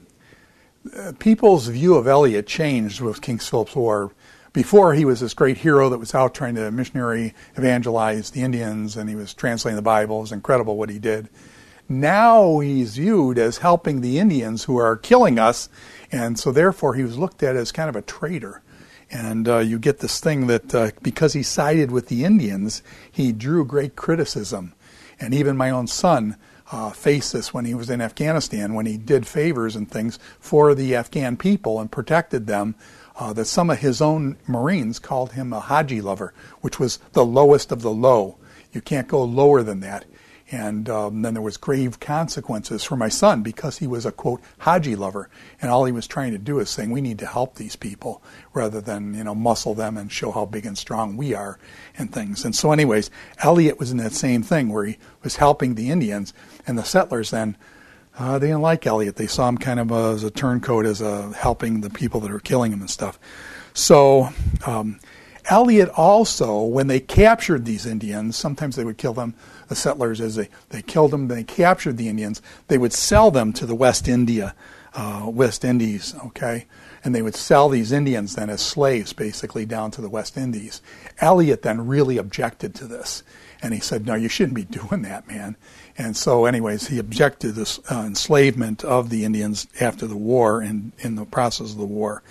uh, people's view of Eliot changed with King Philip's War. Before, he was this great hero that was out trying to missionary evangelize the Indians, and he was translating the Bible. It was incredible what he did. Now he's viewed as helping the Indians who are killing us, and so therefore he was looked at as kind of a traitor. And uh, you get this thing that uh, because he sided with the Indians, he drew great criticism. And even my own son uh, faced this when he was in Afghanistan, when he did favors and things for the Afghan people and protected them. Uh, that some of his own Marines called him a Haji lover, which was the lowest of the low. You can't go lower than that. And um, then there was grave consequences for my son because he was a, quote, Haji lover. And all he was trying to do is saying we need to help these people rather than, you know, muscle them and show how big and strong we are and things. And so anyways, Eliot was in that same thing where he was helping the Indians, and the settlers then Uh, they didn't like Eliot. They saw him kind of uh, as a turncoat, as a helping the people that were killing him and stuff. So um, Eliot also, when they captured these Indians, sometimes they would kill them, the settlers, as they, they killed them, they captured the Indians, they would sell them to the West India, uh, West Indies, okay? And they would sell these Indians then as slaves, basically, down to the West Indies. Eliot then really objected to this. And he said, no, you shouldn't be doing that, man. And so anyways, he objected to this uh, enslavement of the Indians after the war and in the process of the war.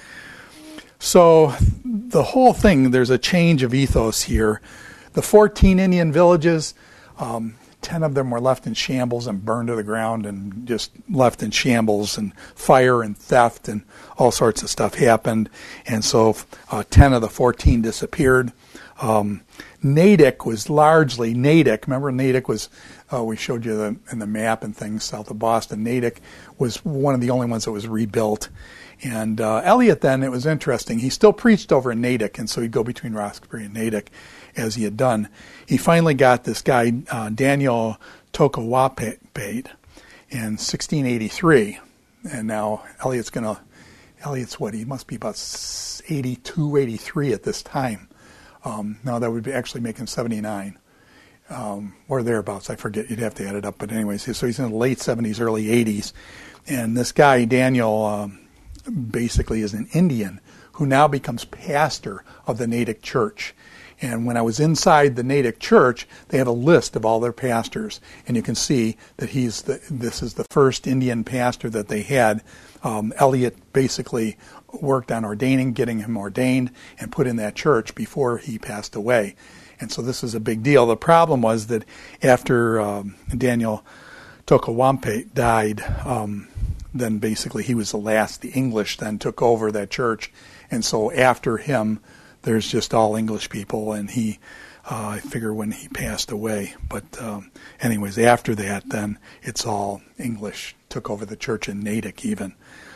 So the whole thing, there's a change of ethos here. The fourteen Indian villages, um, ten of them were left in shambles and burned to the ground and just left in shambles, and fire and theft and all sorts of stuff happened. And so uh, ten of the fourteen disappeared. Um, Natick was largely, Natick, remember Natick was, uh, we showed you the, in the map and things south of Boston, Natick was one of the only ones that was rebuilt. And uh, Eliot then, it was interesting, he still preached over in Natick, and so he'd go between Roxbury and Natick as he had done. He finally got this guy, uh, Daniel Tokawapate, in sixteen eighty-three. And now Eliot's going to, Eliot's what, he must be about eighty-two, eighty-three at this time. Um, now that would be actually make him seventy-nine, um, or thereabouts. I forget. You'd have to add it up. But anyways, so he's in the late seventies, early eighties. And this guy, Daniel, um, basically is an Indian who now becomes pastor of the Natick church. And when I was inside the Natick church, they have a list of all their pastors. And you can see that he's the, this is the first Indian pastor that they had. Um, Eliot basically worked on ordaining, getting him ordained, and put in that church before he passed away. And so this is a big deal. The problem was that after um, Daniel Tokawampe died, um, then basically he was the last. The English then took over that church. And so after him, there's just all English people, and he, uh, I figure when he passed away. But um, anyways, after that, then it's all English. Took over the church in Natick even.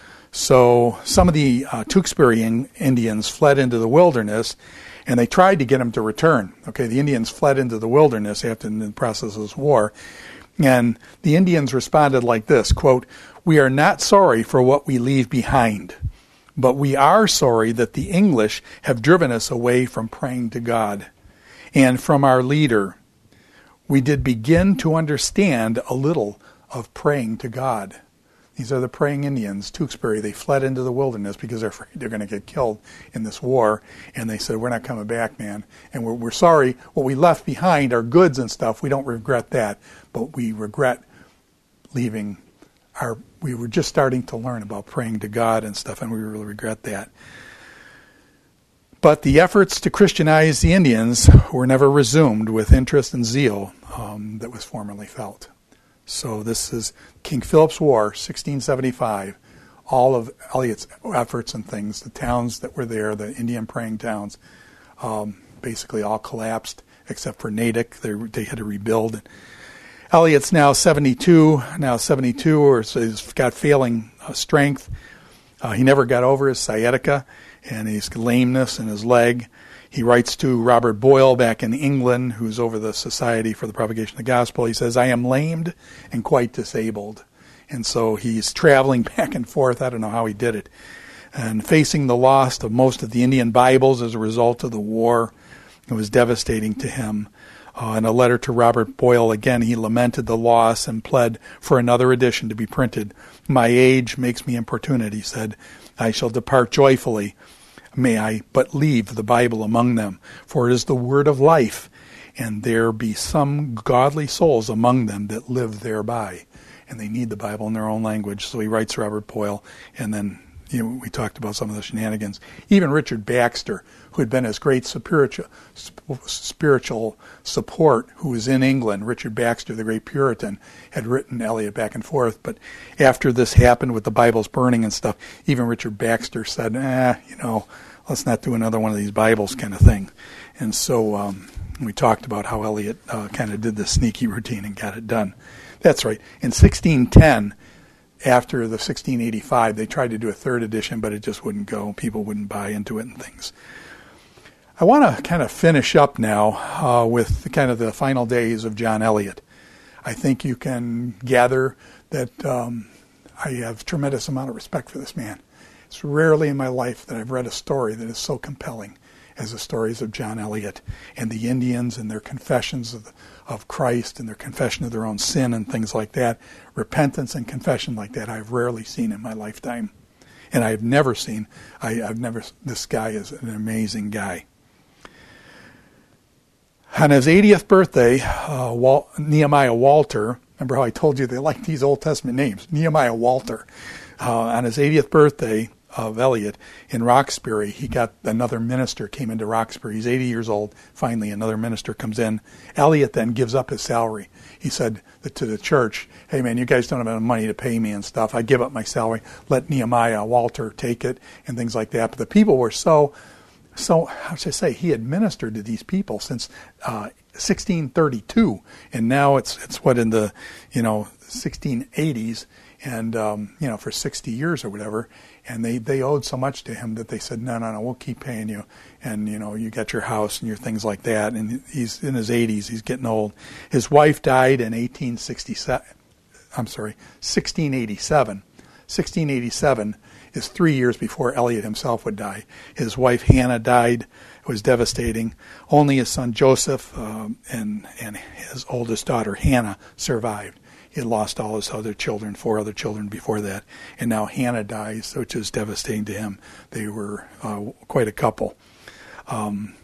So some of the uh, Tewksbury in- Indians fled into the wilderness, and they tried to get them to return. Okay, the Indians fled into the wilderness after the process of this war, and the Indians responded like this, quote, "We are not sorry for what we leave behind, but we are sorry that the English have driven us away from praying to God and from our leader. We did begin to understand a little of praying to God." These are the praying Indians, Tewksbury. They fled into the wilderness because they're afraid they're going to get killed in this war. And they said, we're not coming back, man. And we're, we're sorry. What we left behind, our goods and stuff, we don't regret that. But we regret leaving our, we were just starting to learn about praying to God and stuff, and we really regret that. But the efforts to Christianize the Indians were never resumed with interest and zeal um, that was formerly felt. So this is King Philip's War, sixteen seventy-five. All of Eliot's efforts and things, the towns that were there, the Indian praying towns, um, basically all collapsed except for Natick. They, they had to rebuild. Eliot's now seventy-two, now seventy-two, or so he's got failing uh, strength. Uh, he never got over his sciatica and his lameness in his leg. He writes to Robert Boyle back in England, who's over the Society for the Propagation of the Gospel. He says, I am lamed and quite disabled. And so he's traveling back and forth. I don't know how he did it. And facing the loss of most of the Indian Bibles as a result of the war, it was devastating to him. Uh, in a letter to Robert Boyle, again, he lamented the loss and pled for another edition to be printed. My age makes me importunate, he said. I shall depart joyfully. May I but leave the Bible among them, for it is the word of life, and there be some godly souls among them that live thereby. And they need the Bible in their own language. So he writes Robert Boyle, and then you know, we talked about some of the shenanigans. Even Richard Baxter, who had been his great spiritual spiritual support, who was in England, Richard Baxter, the great Puritan, had written Eliot back and forth. But after this happened with the Bibles burning and stuff, even Richard Baxter said, eh, you know, let's not do another one of these Bibles kind of thing. And so um, we talked about how Eliot uh, kind of did this sneaky routine and got it done. That's right. In sixteen ten, after the sixteen eighty-five, they tried to do a third edition, but it just wouldn't go. People wouldn't buy into it and things. I want to kind of finish up now uh, with the, kind of the final days of John Eliot. I think you can gather that um, I have tremendous amount of respect for this man. It's rarely in my life that I've read a story that is so compelling as the stories of John Eliot and the Indians and their confessions of, the, of Christ and their confession of their own sin and things like that. Repentance and confession like that I've rarely seen in my lifetime. And I've never seen, I, I've never, this guy is an amazing guy. On his eightieth birthday, uh, Wal- Nehemiah Walter, remember how I told you they like these Old Testament names, Nehemiah Walter, uh, on his eightieth birthday of Eliot in Roxbury, he got another minister came into Roxbury. He's eighty years old. Finally, another minister comes in. Eliot then gives up his salary. He said to the church, hey man, you guys don't have enough money to pay me and stuff. I give up my salary. Let Nehemiah Walter take it and things like that. But the people were so... So, how should I say, he had ministered to these people since uh, sixteen thirty-two, and now it's it's what in the you know sixteen eighties, and um, you know for sixty years or whatever, and they, they owed so much to him that they said no no no we'll keep paying you, and you know you got your house and your things like that, and he's in his eighties, he's getting old. His wife died in eighteen sixty-seven. I'm sorry, sixteen eighty-seven. sixteen eighty-seven is three years before Eliot himself would die. His wife Hannah died. It was devastating. Only his son Joseph um, and and his oldest daughter Hannah survived. He had lost all his other children, four other children before that, and now Hannah dies, which is devastating to him. They were uh, quite a couple. Um,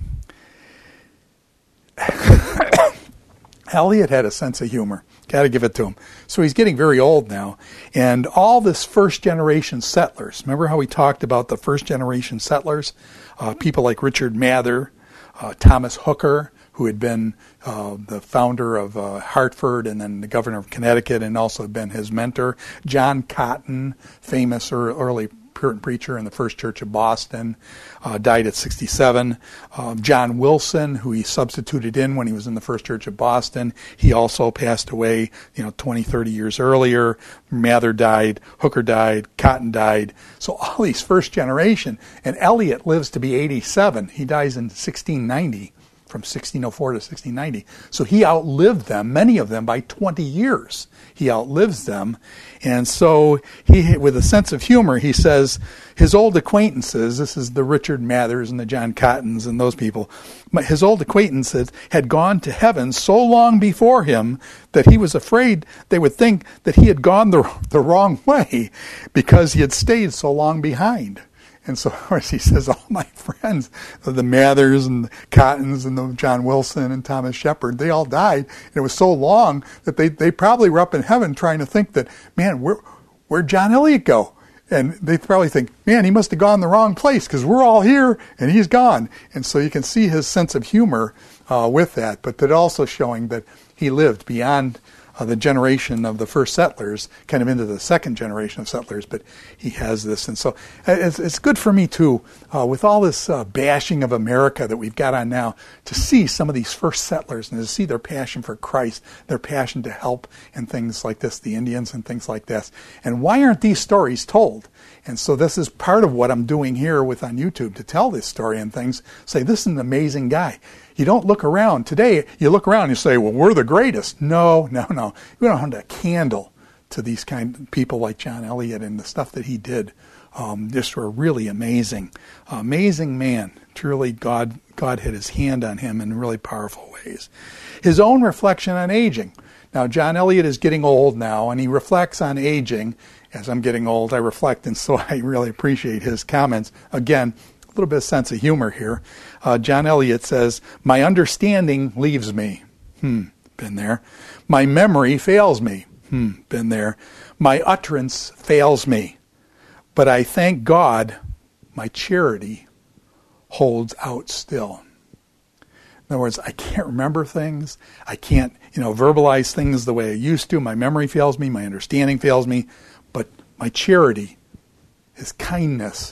Eliot had a sense of humor. Got to give it to him. So he's getting very old now. And all this first-generation settlers, remember how we talked about the first-generation settlers? Uh, people like Richard Mather, uh, Thomas Hooker, who had been uh, the founder of uh, Hartford and then the governor of Connecticut and also been his mentor. John Cotton, famous early Puritan preacher in the First Church of Boston, uh, died at sixty-seven. Uh, John Wilson, who he substituted in when he was in the First Church of Boston, he also passed away, you know, twenty, thirty years earlier. Mather died, Hooker died, Cotton died. So all these first generation, and Eliot lives to be eighty-seven. He dies in sixteen ninety, from sixteen oh four to sixteen ninety. So he outlived them, many of them, by twenty years. He outlives them. And so he, with a sense of humor, he says his old acquaintances, this is the Richard Mathers and the John Cottons and those people, his old acquaintances had gone to heaven so long before him that he was afraid they would think that he had gone the, the wrong way because he had stayed so long behind. And so, of course, he says, all my friends, the Mathers and the Cottons and the John Wilson and Thomas Shepard, they all died. And it was so long that they, they probably were up in heaven trying to think that, man, where, where'd John Eliot go? And they probably think, man, he must have gone the wrong place because we're all here and he's gone. And so you can see his sense of humor uh, with that, but that also showing that he lived beyond uh, the generation of the first settlers, kind of into the second generation of settlers, but he has this. And so it's, it's good for me, too, uh, with all this uh, bashing of America that we've got on now, to see some of these first settlers and to see their passion for Christ, their passion to help and things like this, the Indians and things like this. And why aren't these stories told? And so this is part of what I'm doing here with on YouTube, to tell this story and things, say, this is an amazing guy. You don't look around. Today, you look around and you say, well, we're the greatest. No, no, no. We don't have a candle to these kind of people like John Elliot and the stuff that he did. Um, just were really amazing. Amazing man. Truly, God, God had his hand on him in really powerful ways. His own reflection on aging. Now, John Elliot is getting old now, and he reflects on aging. As I'm getting old, I reflect, and so I really appreciate his comments. Again, a little bit of sense of humor here. Uh, John Elliot says, my understanding leaves me. Hmm, been there. My memory fails me. Hmm, been there. My utterance fails me. But I thank God my charity holds out still. In other words, I can't remember things. I can't, you know, verbalize things the way I used to. My memory fails me. My understanding fails me. But my charity, his kindness,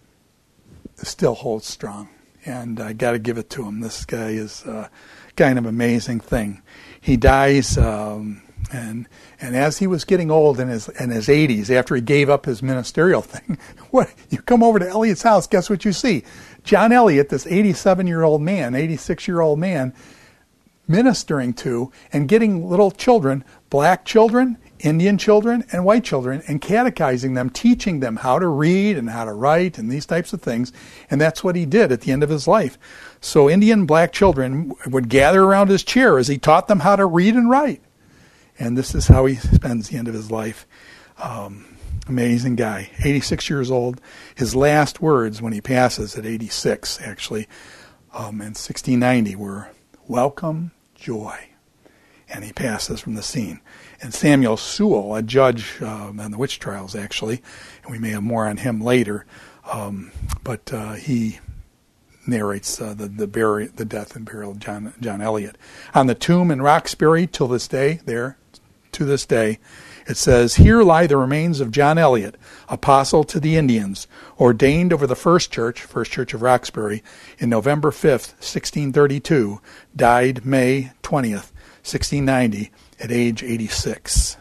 still holds strong. And I got to give it to him. This guy is uh, kind of amazing thing. He dies, um, and and as he was getting old in his in his eighties, after he gave up his ministerial thing, what you come over to Elliot's house, guess what you see? John Elliot, this eighty-seven-year-old man, eighty-six-year-old man, ministering to and getting little children, black children, Indian children, and white children, and catechizing them, teaching them how to read and how to write and these types of things. And that's what he did at the end of his life. So Indian black children would gather around his chair as he taught them how to read and write. And this is how he spends the end of his life. Um, amazing guy. eighty-six years old. His last words when he passes at eighty-six, actually, um, in sixteen ninety were, welcome, joy. And he passes from the scene. And Samuel Sewall, a judge um, on the witch trials, actually, and we may have more on him later, um, but uh, he narrates uh, the the, bury, the death and burial of John, John Elliot. On the tomb in Roxbury, till this day, there, to this day, it says, here lie the remains of John Elliot, apostle to the Indians, ordained over the First Church, First Church of Roxbury, in November fifth, sixteen thirty-two, died May twentieth, sixteen ninety, at age eighty-six.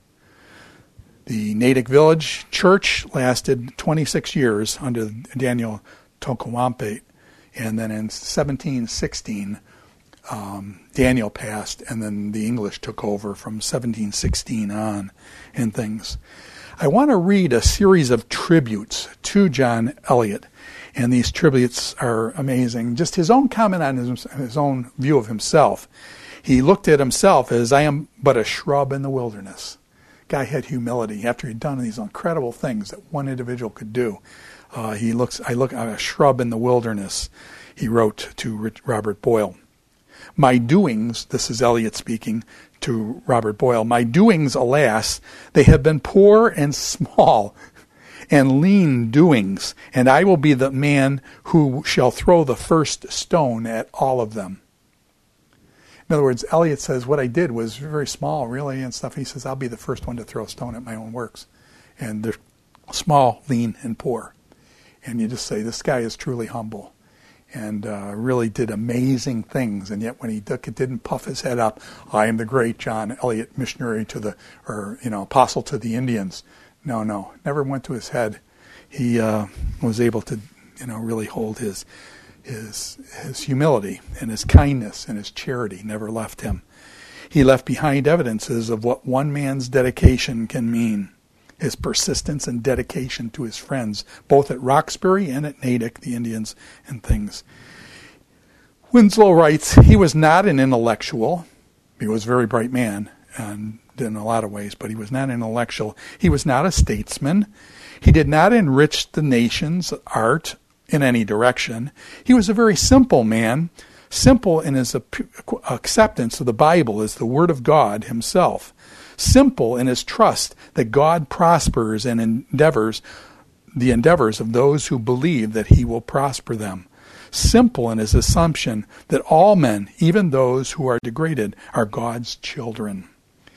The Natick Village Church lasted twenty-six years under Daniel Tokowampet, and then in seventeen sixteen, um, Daniel passed, and then the English took over from seventeen sixteen on and things. I want to read a series of tributes to John Elliot, and these tributes are amazing. Just his own comment on his, his own view of himself. He looked at himself as, I am but a shrub in the wilderness. Guy had humility after he'd done these incredible things that one individual could do. Uh, he looks, I look, I'm a shrub in the wilderness, he wrote to Robert Boyle. My doings, this is Elliot speaking to Robert Boyle, my doings, alas, they have been poor and small and lean doings, and I will be the man who shall throw the first stone at all of them. In other words, Elliot says, what I did was very small, really, and stuff. He says, I'll be the first one to throw a stone at my own works. And they're small, lean, and poor. And you just say, this guy is truly humble and uh, really did amazing things. And yet when he didn't puff his head up, I am the great John Elliot, missionary to the, or, you know, apostle to the Indians. No, no, never went to his head. He uh, was able to, you know, really hold his His his humility and his kindness and his charity never left him. He left behind evidences of what one man's dedication can mean. His persistence and dedication to his friends, both at Roxbury and at Natick, the Indians and things. Winslow writes, he was not an intellectual. He was a very bright man and in a lot of ways, but he was not an intellectual. He was not a statesman. He did not enrich the nation's art in any direction. He was a very simple man, simple in his acceptance of the Bible as the Word of God himself, simple in his trust that God prospers and endeavors the endeavors of those who believe that he will prosper them, simple in his assumption that all men, even those who are degraded, are God's children.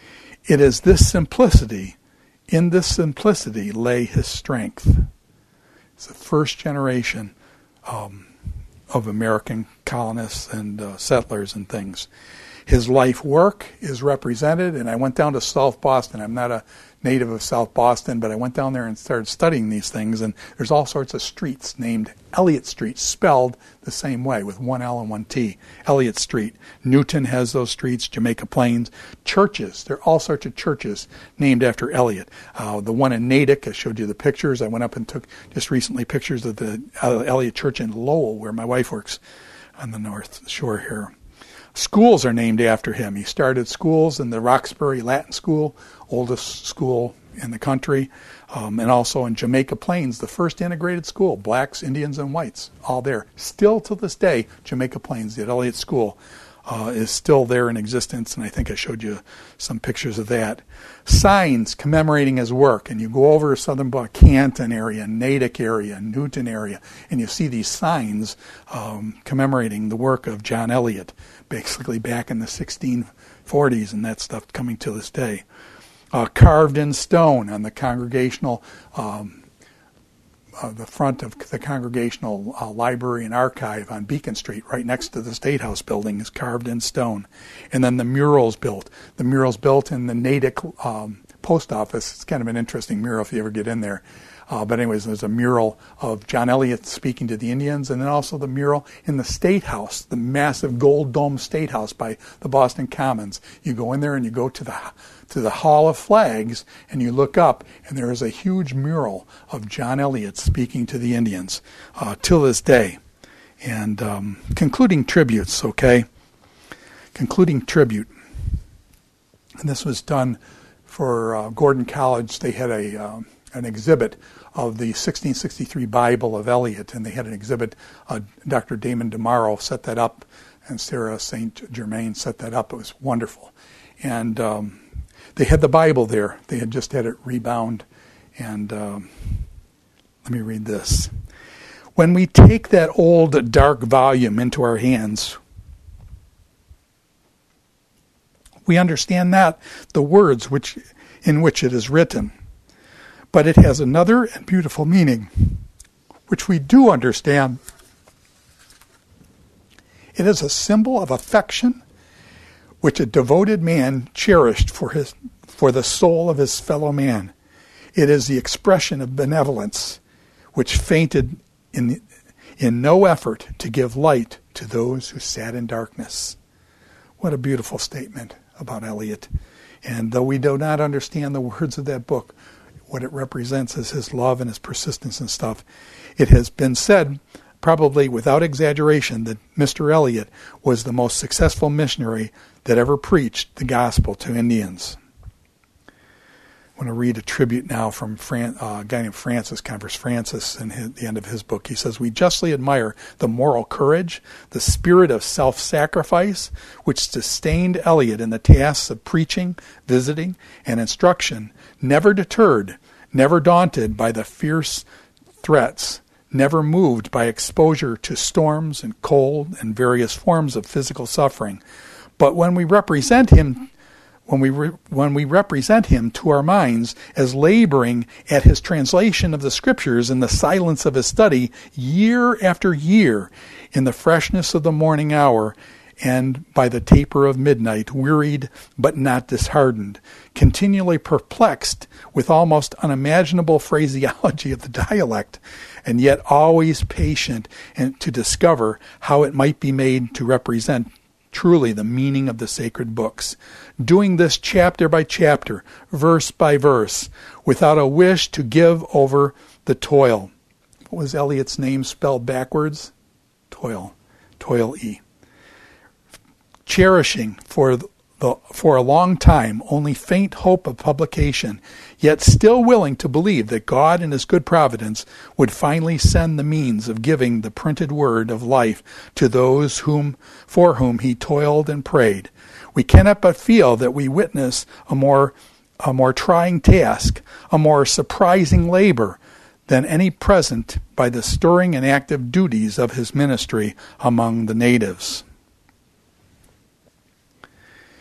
It is this simplicity, in this simplicity lay his strength. It's the first generation um, of American colonists and uh, settlers and things. His life work is represented, and I went down to South Boston. I'm not a native of South Boston, but I went down there and started studying these things, and there's all sorts of streets named Eliot Street, spelled the same way, with one L and one T. Eliot Street. Newton has those streets, Jamaica Plains. Churches, there are all sorts of churches named after Eliot. Uh, the one in Natick, I showed you the pictures. I went up and took just recently pictures of the Eliot Church in Lowell, where my wife works on the North Shore here. Schools are named after him. He started schools in the Roxbury Latin School, oldest school in the country, um, and also in Jamaica Plains, the first integrated school, blacks, Indians, and whites, all there. Still to this day, Jamaica Plains, the Eliot School, uh, is still there in existence, and I think I showed you some pictures of that. Signs commemorating his work, and you go over southern Canton area, Natick area, Newton area, and you see these signs um, commemorating the work of John Eliot, basically back in the sixteen forties, and that stuff coming to this day. Uh, carved in stone on the congregational, um, uh, the front of the congregational uh, library and archive on Beacon Street, right next to the State House building, is carved in stone. And then the murals built. The murals built in the Natick um, post office. It's kind of an interesting mural if you ever get in there. Uh, but anyways, there's a mural of John Eliot speaking to the Indians, and then also the mural in the State House, the massive gold dome State House by the Boston Commons. You go in there and you go to the to the Hall of Flags, and you look up, and there is a huge mural of John Eliot speaking to the Indians uh, till this day. And um, concluding tributes, okay? Concluding tribute. And this was done for uh, Gordon College. They had a um, an exhibit of the sixteen sixty-three Bible of Eliot, and they had an exhibit. Uh, Doctor Damon DeMauro set that up, and Sarah Saint Germain set that up. It was wonderful. And um, they had the Bible there. They had just had it rebound. And um, let me read this. When we take that old dark volume into our hands, we understand not the words which in which it is written, but it has another and beautiful meaning, which we do understand. It is a symbol of affection which a devoted man cherished for his for the soul of his fellow man. It is the expression of benevolence which fainted in in no effort to give light to those who sat in darkness. What a beautiful statement about Eliot. And though we do not understand the words of that book, what it represents is his love and his persistence and stuff. It has been said, probably without exaggeration, that Mister Eliot was the most successful missionary that ever preached the gospel to Indians. I want to read a tribute now from Fran, uh, a guy named Francis, Converse Francis, in his, the end of his book. He says, "We justly admire the moral courage, the spirit of self-sacrifice, which sustained Eliot in the tasks of preaching, visiting, and instruction, never deterred, never daunted by the fierce threats, never moved by exposure to storms and cold and various forms of physical suffering. But when we represent him When we re- when we represent him to our minds as laboring at his translation of the Scriptures in the silence of his study, year after year, in the freshness of the morning hour, and by the taper of midnight, wearied but not disheartened, continually perplexed with almost unimaginable phraseology of the dialect, and yet always patient and to discover how it might be made to represent truly the meaning of the sacred books, doing this chapter by chapter, verse by verse, without a wish to give over the toil." What was Eliot's name spelled backwards? Toil. Toil-E. "Cherishing for the, for a long time only faint hope of publication, yet still willing to believe that God in his good providence would finally send the means of giving the printed word of life to those whom for whom he toiled and prayed. We cannot but feel that we witness a more a more trying task, a more surprising labor than any present by the stirring and active duties of his ministry among the natives."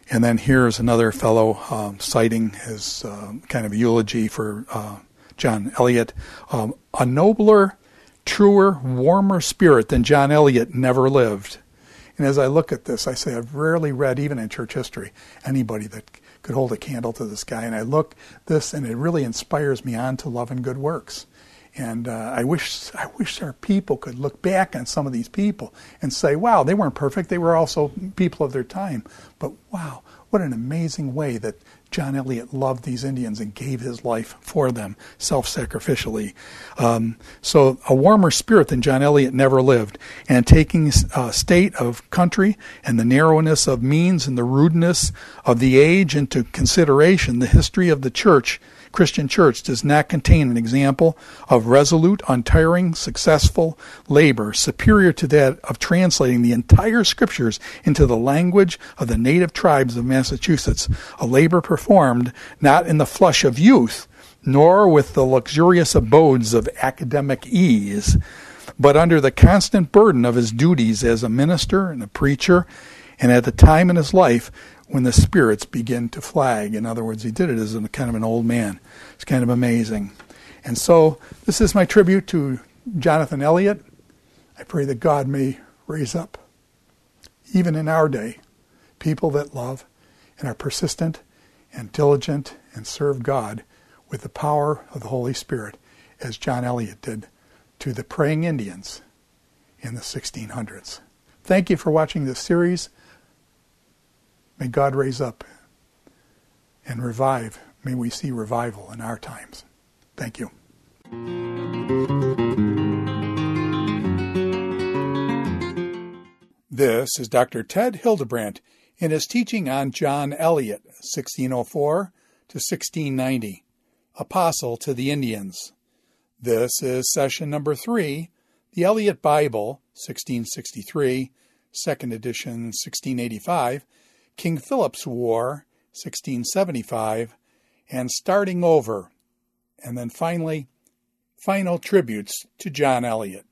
And then here's another fellow um, citing his uh, kind of eulogy for uh, John Eliot. Um, a nobler, truer, warmer spirit than John Eliot never lived. And as I look at this, I say I've rarely read, even in church history, anybody that could hold a candle to this guy. And I look this, and it really inspires me on to love and good works. And uh, I wish I wish our people could look back on some of these people and say, wow, they weren't perfect. They were also people of their time. But wow, what an amazing way that John Eliot loved these Indians and gave his life for them self-sacrificially. Um, so a warmer spirit than John Eliot never lived. And taking a state of country and the narrowness of means and the rudeness of the age into consideration, the history of the church, Christian church, does not contain an example of resolute, untiring, successful labor superior to that of translating the entire scriptures into the language of the native tribes of Massachusetts, a labor performed not in the flush of youth, nor with the luxurious abodes of academic ease, but under the constant burden of his duties as a minister and a preacher, and at the time in his life when the spirits begin to flag. In other words, he did it as a kind of an old man. It's kind of amazing. And so this is my tribute to Jonathan Eliot. I pray that God may raise up, even in our day, people that love and are persistent and diligent and serve God with the power of the Holy Spirit, as John Eliot did to the praying Indians in the sixteen hundreds. Thank you for watching this series. May God raise up and revive. May we see revival in our times. Thank you. This is Doctor Ted Hildebrandt in his teaching on John Eliot, sixteen oh four to sixteen ninety, Apostle to the Indians. This is session number three, the Eliot Bible, sixteen sixty-three, second edition, sixteen eighty-five, King Philip's War, sixteen seventy-five, and Starting Over, and then finally, final tributes to John Eliot.